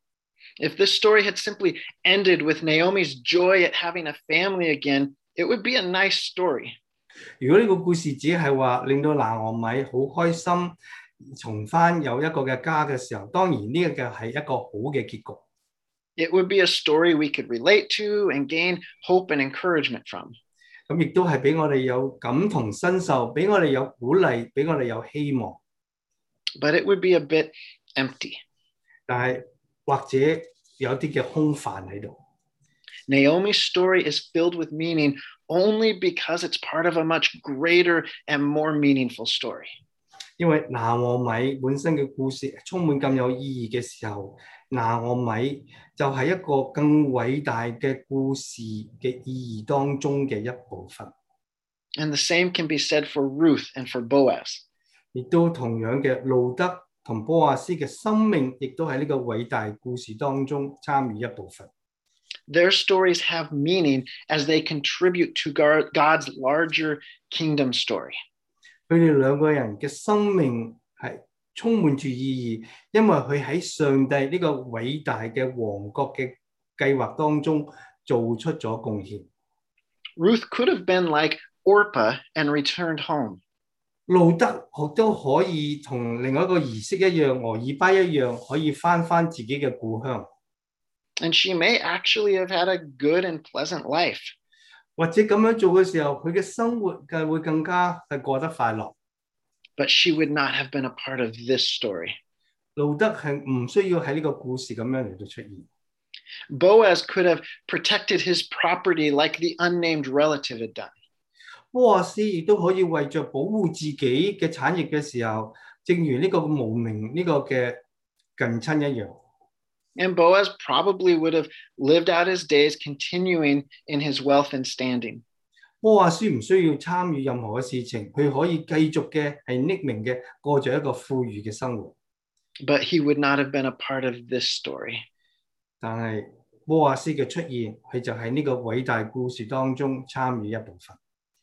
If this story had simply ended with Naomi's joy at having a family again, it would be a nice story. 如果呢個故事只係話令到拿俄米好開心，重翻有一個嘅家嘅時候，當然呢個係一個好嘅結局。 It would be a story we could relate to and gain hope and encouragement from. 咁亦都係俾我哋有感同身受，俾我哋有鼓勵，俾我哋有希望。 But it would be a bit empty. 但係或者有啲嘅空泛喺度。 Naomi's story is filled with meaning only because it's part of a much greater and more meaningful story. 因為拿俄米本身嘅故事充滿咁有意義嘅時候，拿俄米就係一個更偉大嘅故事嘅意義當中嘅一部分。 And the same can be said for Ruth and for Boaz. 亦都同樣嘅路德同波亞斯嘅生命，亦都喺呢個偉大故事當中參與一部分。 Their stories have meaning as they contribute to God's larger kingdom story. 佢哋兩個人嘅生命係充滿住意義，因為佢喺上帝呢個偉大嘅王國嘅計劃當中做出咗貢獻。 Ruth could have been like Orpah and returned home. 路德亦都可以同另外一個儀式一樣，俄珥巴一樣，可以翻翻自己嘅故鄉。 And she may actually have had a good and pleasant life. 或者咁樣做嘅時候，佢嘅生活嘅會更加係過得快樂。 But she would not have been a part of this story. 路德係唔需要喺呢個故事咁樣嚟到出現。 Boaz could have protected his property like the unnamed relative had done. 波亞斯亦都可以為着保護自己嘅產業嘅時候，正如呢個無名呢個嘅近親一樣。 And Boaz probably would have lived out his days continuing in his wealth and standing. 波亞斯唔需要參與任何嘅事情，佢可以繼續嘅係匿名嘅過着一個富裕嘅生活。 But he would not have been a part of this story. 但係波亞斯嘅出現，佢就喺呢個偉大故事當中參與一部分。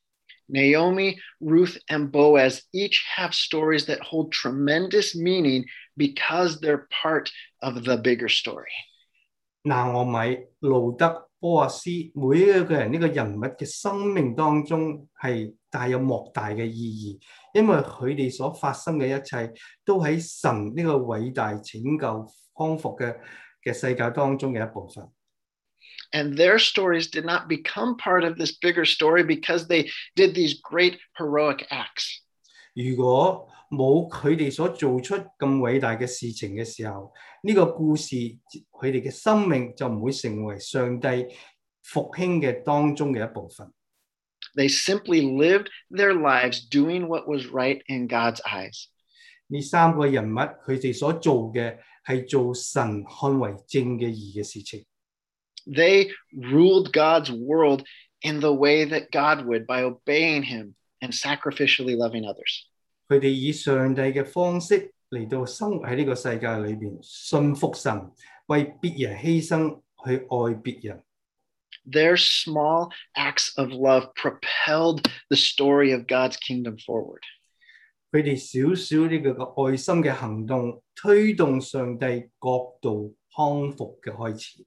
Naomi, Ruth, and Boaz each have stories that hold tremendous meaning because they're part of the bigger story. 拿俄米、路德、波亞斯，每一個人呢個人物嘅生命當中係帶有莫大嘅意義，因為佢哋所發生嘅一切都喺神呢個偉大拯救康復嘅嘅世界當中嘅一部分。 And their stories did not become part of this bigger story because they did these great heroic acts. 如果冇佢哋所做出咁偉大嘅事情嘅時候，呢、個故事佢哋嘅生命就唔會成為上帝復興嘅當中嘅一部分。 They simply lived their lives doing what was right in God's eyes. 呢三個人物佢哋所做嘅係做神看為正嘅義嘅事情。 They ruled God's world in the way that God would by obeying him and sacrificially loving others. 佢哋以上帝嘅方式嚟到生活喺呢個世界裏邊，信服神，為別人犧牲，去愛別人。 Their small acts of love propelled the story of God's kingdom forward. 佢哋少少呢個愛心嘅行動，推動上帝國度康復嘅開始。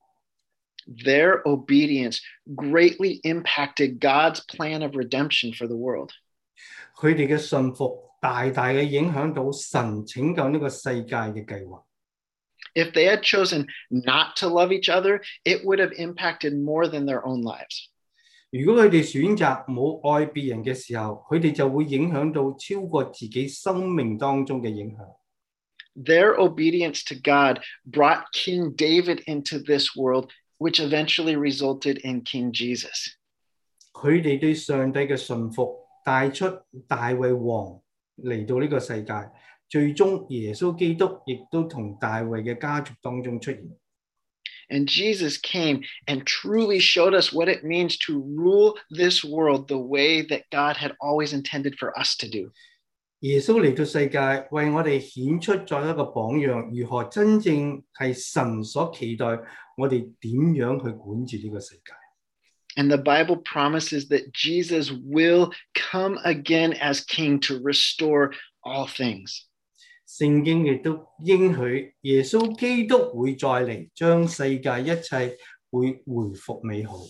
Their obedience greatly impacted God's plan of redemption for the world. 佢哋嘅信服大大嘅影響到神拯救呢個世界嘅計劃。 If they had chosen not to love each other, it would have impacted more than their own lives. 如果佢哋選擇冇愛別人嘅時候，佢哋就會影響到超過自己生命當中嘅影響。 Their obedience to God brought King David into this world, which eventually resulted in King Jesus. 佢哋對上帝嘅信服帶出大衛王嚟到呢個世界，最終耶穌基督亦都同大衛嘅家族當中出現。 And Jesus came and truly showed us what it means to rule this world the way that God had always intended for us to do. 耶穌嚟到世界，為我哋顯出咗一個榜樣，如何真正係神所期待我哋點樣去管治呢個世界。 And the Bible promises that Jesus will come again as King to restore all things. 聖經亦都應許耶穌基督會再嚟，將世界一切會回復美好。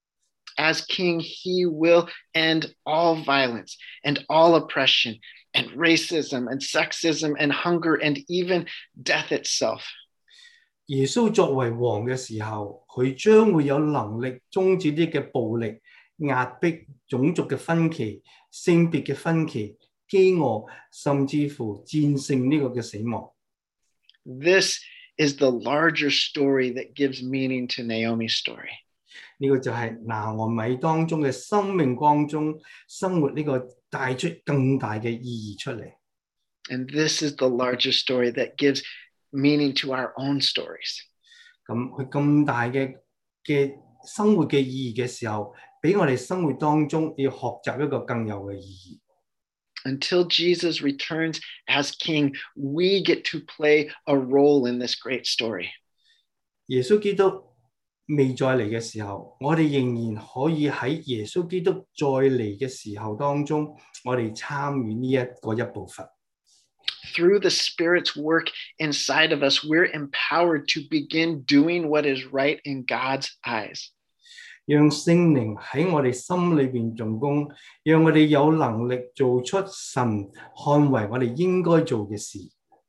As King, he will end all violence and all oppression and racism and sexism and hunger and even death itself. 耶穌作為王嘅時候，佢將會有能力終止啲嘅暴力、壓迫、種族嘅分歧、性別嘅分歧、飢餓，甚至乎戰勝呢個嘅死亡。 This is the larger story that gives meaning to Naomi's story. 呢個就係拿俄米當中嘅生命光中生活呢個帶出更大嘅意義出嚟。 And this is the larger story that gives meaning to our own stories. 咁佢咁大嘅嘅生活嘅意義嘅時候，俾我哋生活當中要學習一個更有嘅意義。 Until Jesus returns as King, we get to play a role in this great story. 耶穌基督未再嚟嘅時候，我哋仍然可以喺耶穌基督再嚟嘅時候當中，我哋參與呢一個一部分。 Through the Spirit's work inside of us, we're empowered to begin doing what is right in God's eyes. 讓聖靈喺我哋心裏邊做工，讓我哋有能力做出神看為我哋應該做嘅事。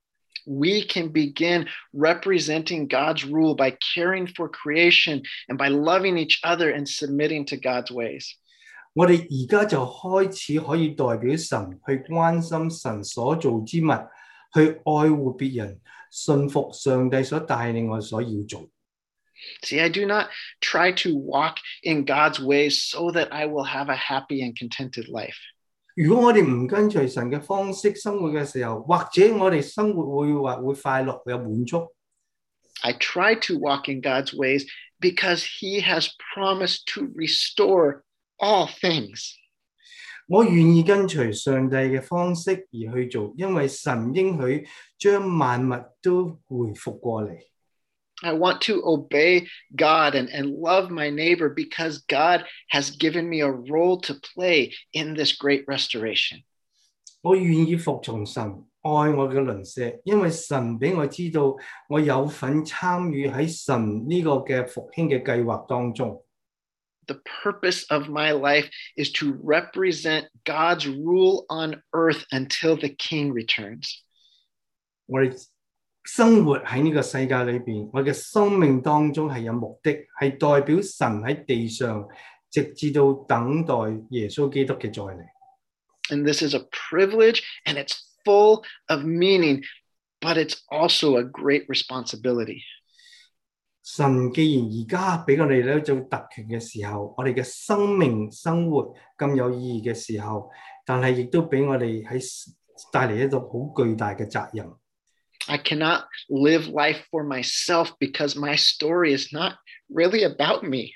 We can begin representing God's rule by caring for creation and by loving each other and submitting to God's ways. 我哋而家就開始可以代表神去關心神所做之物，去愛護別人，信服上帝所帶領我所要做。 See, I do not try to walk in God's ways so that I will have a happy and contented life. 如果我哋唔跟隨神嘅方式生活嘅時候，或者我哋生活會話會快樂有滿足。 I try to walk in God's ways because He has promised to restore all things. 我願意跟隨上帝嘅方式而去做，因為神應許將萬物都回復過嚟。 I want to obey God and, and love my neighbor because God has given me a role to play in this great restoration. 我願意服從神，愛我嘅鄰舍，因為神俾我知道我有份參與喺神呢個嘅復興嘅計劃當中。 The purpose of my life is to represent God's rule on earth until the King returns. 我哋生活喺呢個世界裏邊，我嘅生命當中係有目的，係代表神喺地上，直至到等待耶穌基督嘅再嚟。 And this is a privilege and it's full of meaning, but it's also a great responsibility. 神既然而家俾我哋咧做特權嘅時候，我哋嘅生命生活咁有意義嘅時候，但係亦都俾我哋喺帶嚟一個好巨大嘅責任。 I cannot live life for myself because my story is not really about me.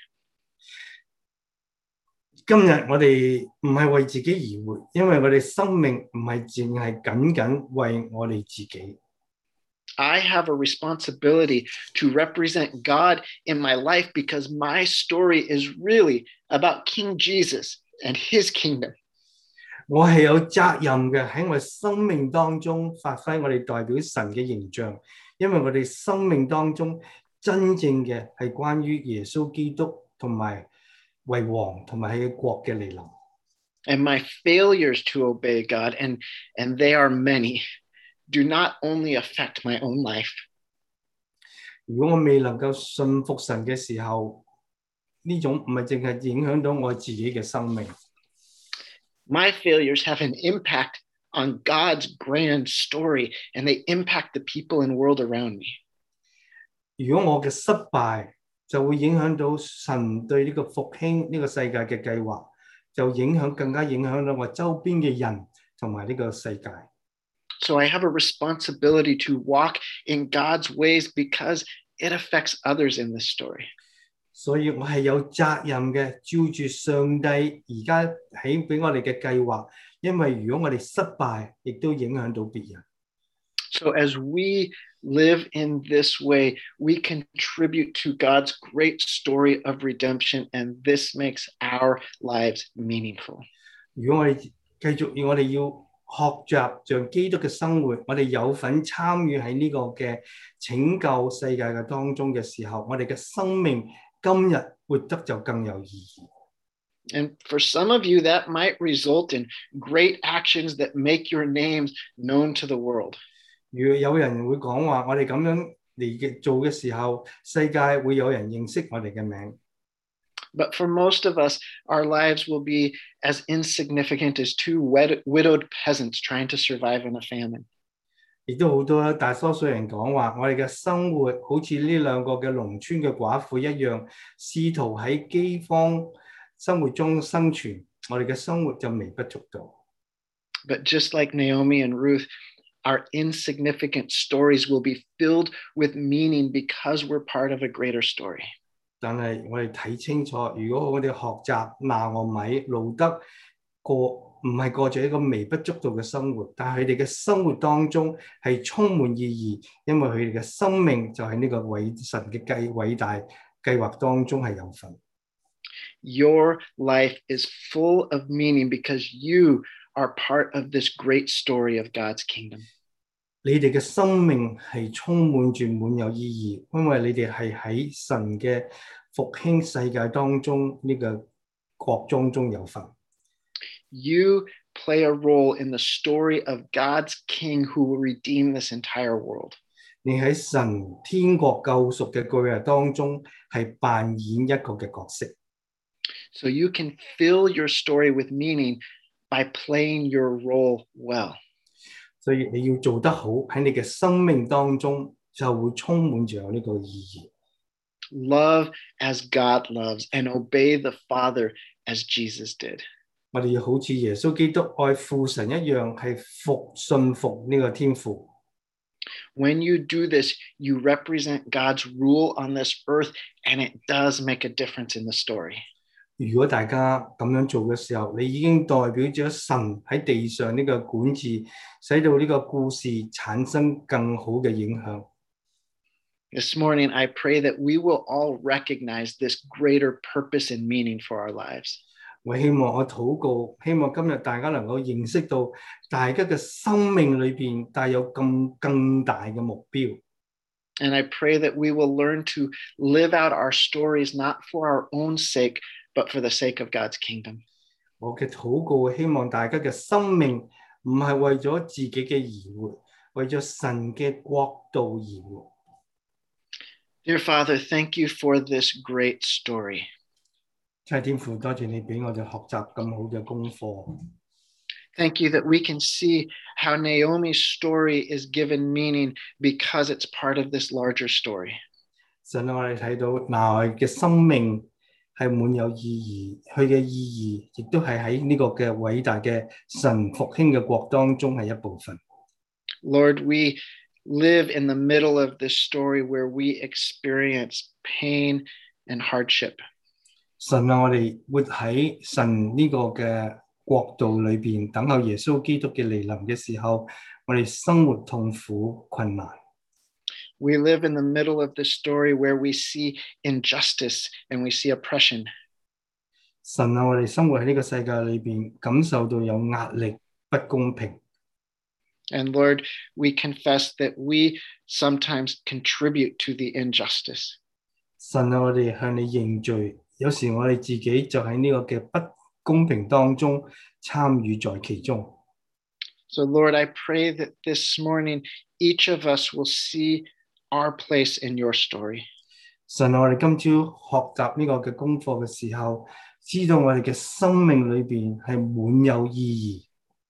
今日我哋唔係為自己而活，因為我哋生命唔係淨係僅僅為我哋自己。 I have a responsibility to represent God in my life because my story is really about King Jesus and his kingdom. 我係有責任嘅喺我生命當中發揮我哋代表神嘅形象，因為我哋生命當中真正嘅係關於耶穌基督同埋為王同埋佢嘅國嘅嚟臨。 And my failures to obey God, and, and they are many, do not only affect my own life. 如果我未能夠信服神嘅時候，呢種唔係淨係影響到我自己嘅生命。 My failures have an impact on God's grand story, and they impact the people and world around me. 如果我嘅失敗就會影響到神對呢個復興呢個世界嘅計劃，就影響更加影響到我周邊嘅人同埋呢個世界。 So I have a responsibility to walk in God's ways because it affects others in this story. 所以我係有責任嘅，照住上帝而家喺俾我哋嘅計劃，因為如果我哋失敗，亦都影響到別人。 So as we live in this way, we contribute to God's great story of redemption, and this makes our lives meaningful. 如果我哋繼續，我哋要學習像基督嘅生活，我哋有份參與喺呢個嘅拯救世界嘅當中嘅時候，我哋嘅生命今日活得就更有意義。 And for some of you, that might result in great actions that make your names known to the world. 如果有人會講話，我哋咁樣嚟嘅做嘅時候，世界會有人認識我哋嘅名。 But for most of us, our lives will be as insignificant as two wed- widowed peasants trying to survive in a famine. 亦都好多大多數人講話，我哋嘅生活好似呢兩個嘅農村嘅寡婦一樣，試圖喺饑荒生活中生存，我哋嘅生活就微不足道。 But just like Naomi and Ruth, our insignificant stories will be filled with meaning because we're part of a greater story. 但係我哋睇清楚，如果我哋學習拿俄米、路德過唔係過住一個微不足道嘅生活，但係佢哋嘅生活當中係充滿意義，因為佢哋嘅生命就喺呢個偉神嘅計偉大計劃當中係有份。 Your life is full of meaning because you are part of this great story of God's kingdom. 你哋嘅生命係充滿住滿有意義，因為你哋係喺神嘅復興世界當中呢個國當中有份。 You play a role in the story of God's King who will redeem this entire world. 你喺神天國救贖嘅巨人當中係扮演一個嘅角色。 So you can fill your story with meaning by playing your role well. 所以你要做得好，喺你嘅生命當中就會充滿住有呢個意義。 Love as God loves and obey the Father as Jesus did. 我哋要好似耶穌基督愛父神一樣，係服信服呢個天父。 When you do this, you represent God's rule on this earth, and it does make a difference in the story. 如果大家咁樣做嘅時候，你已經代表咗神喺地上呢個管治，使到呢個故事產生更好嘅影響。 This morning, I pray that we will all recognize this greater purpose and meaning for our lives. 我希望我禱告，希望今日大家能夠認識到大家嘅生命裏邊帶有咁更大嘅目標。 And I pray that we will learn to live out our stories not for our own sake, but for the sake of God's kingdom. 我嘅禱告希望大家嘅生命唔係為咗自己嘅而活， 為咗神嘅國度而活。 Dear Father, thank you for this great story. 親愛天父，多謝你俾我哋學習咁好嘅功課。 Thank you that we can see how Naomi's story is given meaning because it's part of this larger story. 神啊，我哋睇到拿俄嘅生命係滿有意義，佢嘅意義亦都係喺呢個嘅偉大嘅神復興嘅國當中係一部分。 Lord, we live in the middle of this story where we experience pain and hardship. 神啊，我哋活喺神呢個嘅國度裏邊，等候耶穌基督嘅嚟臨嘅時候，我哋生活痛苦困難。 We live in the middle of this story where we see injustice and we see oppression. 神啊，我哋生活喺呢個世界裏邊，感受到有壓力、不公平。 And Lord, we confess that we sometimes contribute to the injustice. 神啊，我哋向你認罪，有時我哋自己就喺呢個嘅不公平當中參與在其中。 So Lord, I pray that this morning each of us will see our place in your story. 神啊，我哋今朝學習呢個嘅功課嘅時候，知道我哋嘅生命裏邊係滿有意義。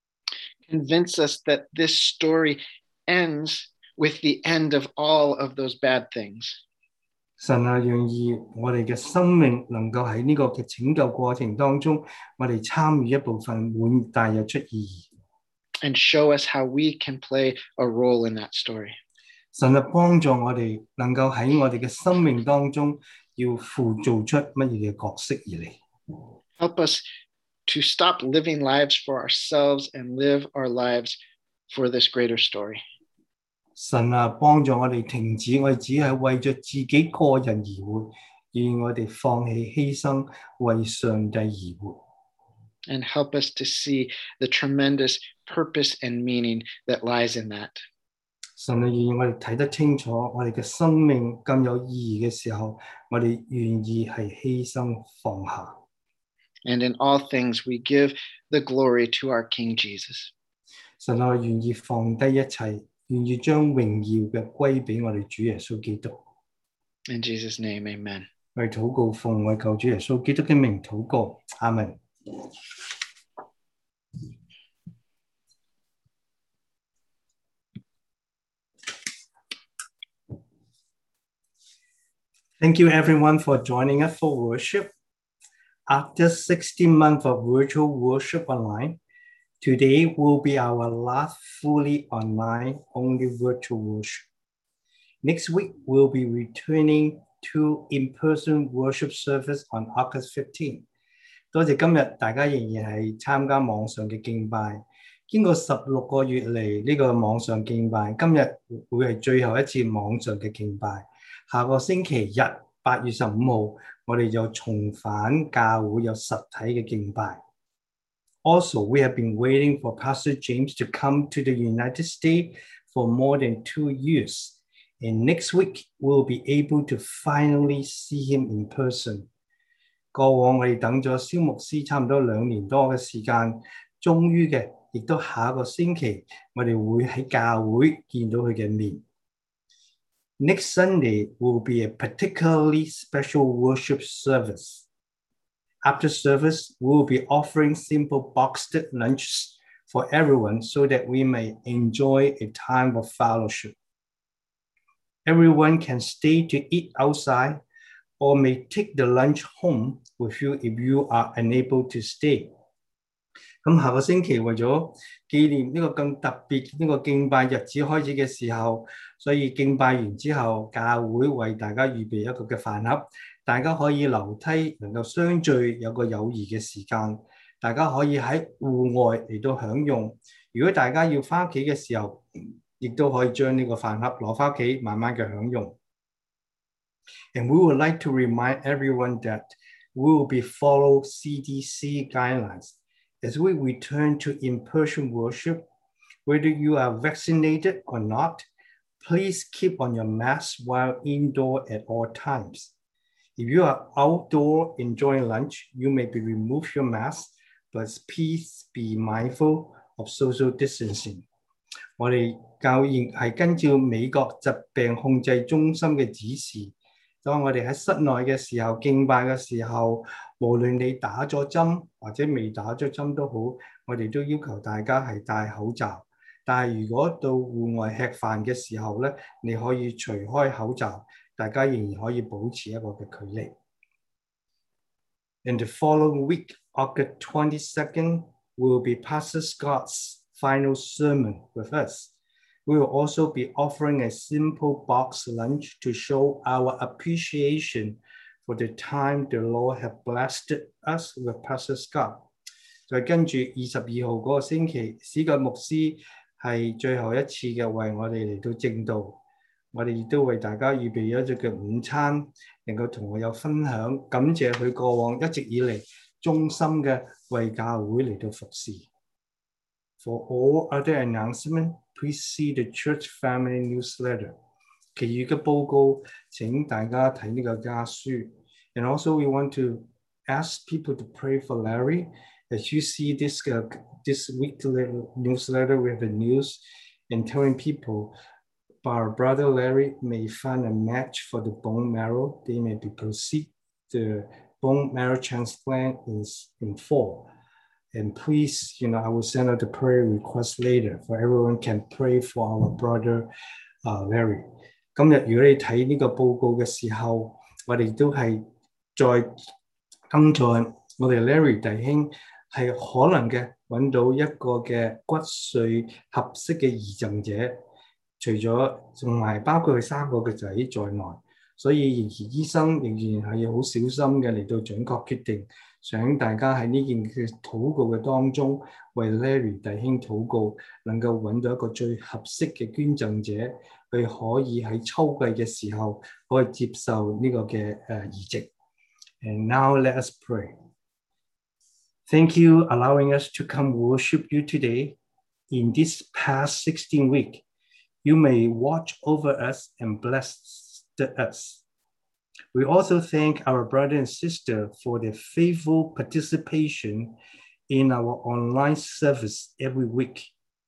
Convince us that this story ends with the end of all of those bad things. 神啊，願意我哋嘅生命能夠喺呢個嘅拯救過程當中，我哋參與一部分滿帶有出意義。 And show us how we can play a role in that story. 神啊，幫助我哋能夠喺我哋嘅生命當中，要輔做出乜嘢嘅角色而嚟。 Help us to stop living lives for ourselves and live our lives for this greater story. 神啊，幫助我哋停止，我哋只係為咗自己個人而活，而我哋放棄犧牲，為上帝而活。 And help us to see the tremendous purpose and meaning that lies in that. 神啊，願我哋睇得清楚，我哋嘅生命咁有意義嘅時候，我哋願意係犧牲放下。 And in all things, we give the glory to our King Jesus. 神啊，願意放低一切，願意將榮耀嘅歸俾我哋主耶穌基督。 In Jesus' name, amen. 我哋禱告，奉我救主耶穌基督嘅名禱告，阿門。Thank you everyone for joining us for worship. After sixteen months of virtual worship online, today will be our last fully online, only virtual worship. Next week, we'll be returning to in-person worship service on August fifteenth. 多謝今日大家仍然係參加網上嘅敬拜。經過十六個月嚟呢個網上敬拜，今日會係最後一次網上嘅敬拜。下個星期日八月十五號，我哋就重返教會有實體嘅敬拜。Also, we have been waiting for Pastor James to come to the United States for more than two years. And next week, we'll be able to finally see him in person. 過往我哋等咗蕭牧師差唔多兩年多嘅時間，終於嘅，亦都下一個星期，我哋會喺教會見到佢嘅面。Next Sunday will be a particularly special worship service. After service, we will be offering simple boxed lunches for everyone so that we may enjoy a time of fellowship. Everyone can stay to eat outside or may take the lunch home with you if you are unable to stay. 咁下個星期為咗紀念呢個更特別呢個敬拜日子開始嘅時候，所以敬拜完之後，教會為大家預備一個嘅飯盒，大家可以樓梯能夠相聚，有個友誼嘅時間，大家可以喺戶外嚟到享用。如果大家要翻屋企嘅時候，亦都可以將呢個飯盒攞翻屋企慢慢嘅享用。And we would like to remind everyone that we will be follow C D C guidelines as we return to in-person worship. Whether you are vaccinated or not, please keep on your mask while indoor at all times. If you are outdoor enjoying lunch, you may be remove your mask, but please be mindful of social distancing. 我哋教研係跟照美國疾病控制中心嘅指示。當我哋喺室內嘅時候敬拜嘅時候，無論你打咗針或者未打咗針都好，我哋都要求大家係戴口罩。但係如果到戶外吃飯嘅時候咧，你可以除開口罩，大家仍然可以保持一個嘅距離。In the following week, August twenty-second, will be Pastor Scott's final sermon with us. We will also be offering a simple box lunch to show our appreciation for the time the Lord has blessed us with Pastor Scott. 再跟住二十二號嗰個星期，史葛牧師係最後一次嘅為我哋嚟到證道。我哋亦都為大家預備咗一隻嘅午餐，能夠同我有分享，感謝佢過往一直以嚟忠心嘅為教會嚟到服侍。For all other announcements, please see the church family newsletter. 其餘嘅報告請大家睇呢個家書。And also we want to ask people to pray for Larry. As you see this, uh, this weekly newsletter with the news and telling people our brother Larry may find a match for the bone marrow. They may be proceed the bone marrow transplant in, in fall. And please, you know, I will send out the prayer request later for everyone can pray for our brother uh, Larry. 今日如果你睇呢個報告嘅時候，我哋都係再跟在我哋 Larry 弟兄係可能嘅揾到一個嘅骨髓合適嘅移贈者，除咗仲埋包括佢三個嘅仔在內，所以仍然醫生仍然係要好小心嘅嚟到準確決定。想大家喺呢件嘅禱告嘅當中，為 Larry 弟兄禱告，能夠揾到一個最合適嘅捐贈者，佢可以喺秋季嘅時候可以接受呢個嘅誒移植。And now let us pray. Thank you allowing us to come worship you today. In this past sixteen weeks, you may watch over us and bless us. We also thank our brother and sister for their faithful participation in our online service every week.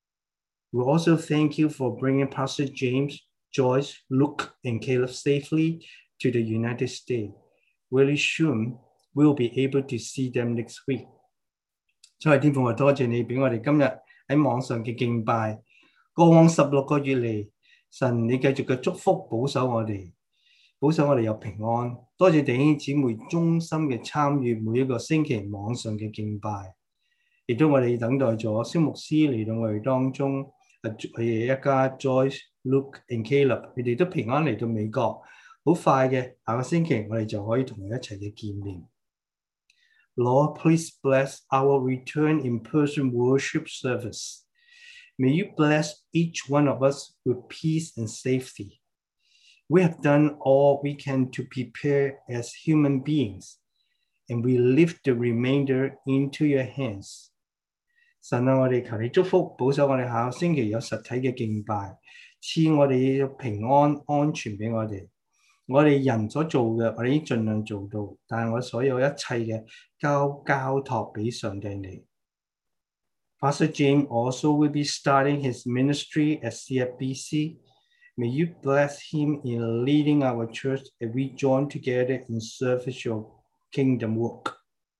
We also thank you for bringing Pastor James, Joyce, Luke, and Caleb safely to the United States. Really soon, we'll be able to see them next week. 所以天父，我多謝你俾我哋今日喺網上嘅敬拜。過往十六個月嚟，神你繼續嘅祝福保守我哋。保守我哋有平安，多謝弟兄姊妹衷心嘅參與每一個星期網上嘅敬拜，亦都我哋等待咗蕭牧師嚟到我哋當中，佢哋一家 Joyce、Luke and Caleb， 佢哋都平安嚟到美國，好快嘅下個星期我哋就可以同佢一齊嘅見面。Lord, please bless our return in-person worship service. May you bless each one of us with peace and safety. We have done all we can to prepare as human beings, and we lift the remainder into your hands. 神啊，我哋求你祝福，保守我哋下個星期有實體嘅敬拜，賜我哋平安安全俾我哋。我哋人所做嘅，我哋已經盡量做到，但係我所有一切嘅交交託俾上帝你。Pastor James also will be starting his ministry at C F B C. May you bless him in leading our church as we join together in service your kingdom work.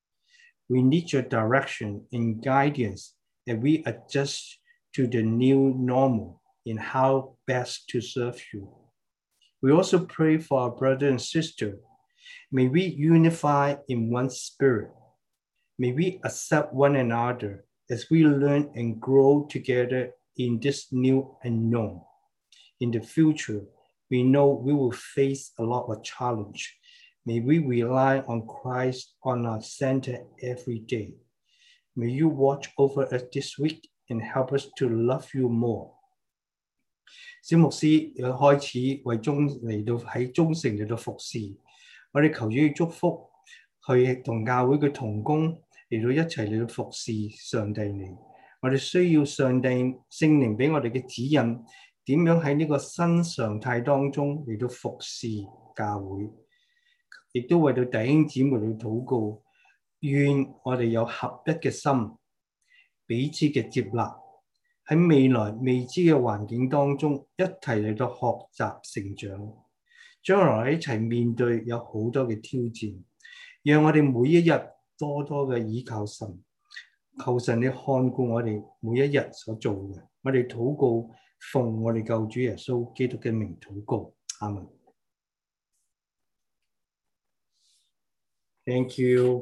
We need your direction and guidance as we adjust to the new normal in how best to serve you. We also pray for our brother and sister. May we unify in one spirit. May we accept one another as we learn and grow together in this new unknown. In the future, we know we will face a lot of challenge. May we rely on Christ on our center every day. May you watch over us this week and help us to love you more. 蕭牧師又開始為中嚟到喺中城嚟到服侍，我哋求主要祝福去同教會嘅同工嚟到一齊嚟到服侍上帝你。我哋需要上帝聖靈俾我哋嘅指引，點樣喺呢個新常態當中嚟到服侍教會，亦都為到弟兄姊妹嚟禱告，願我哋有合一嘅心，彼此嘅接納， 喺未來未知嘅環境當中，一齊嚟到學習成長。將來一齊面對有好多嘅挑戰，讓我哋每一日多多嘅倚靠神，求神你看顧我哋每一日所做嘅。我哋禱告，奉我哋救主耶穌基督嘅名禱告，阿門。Thank you.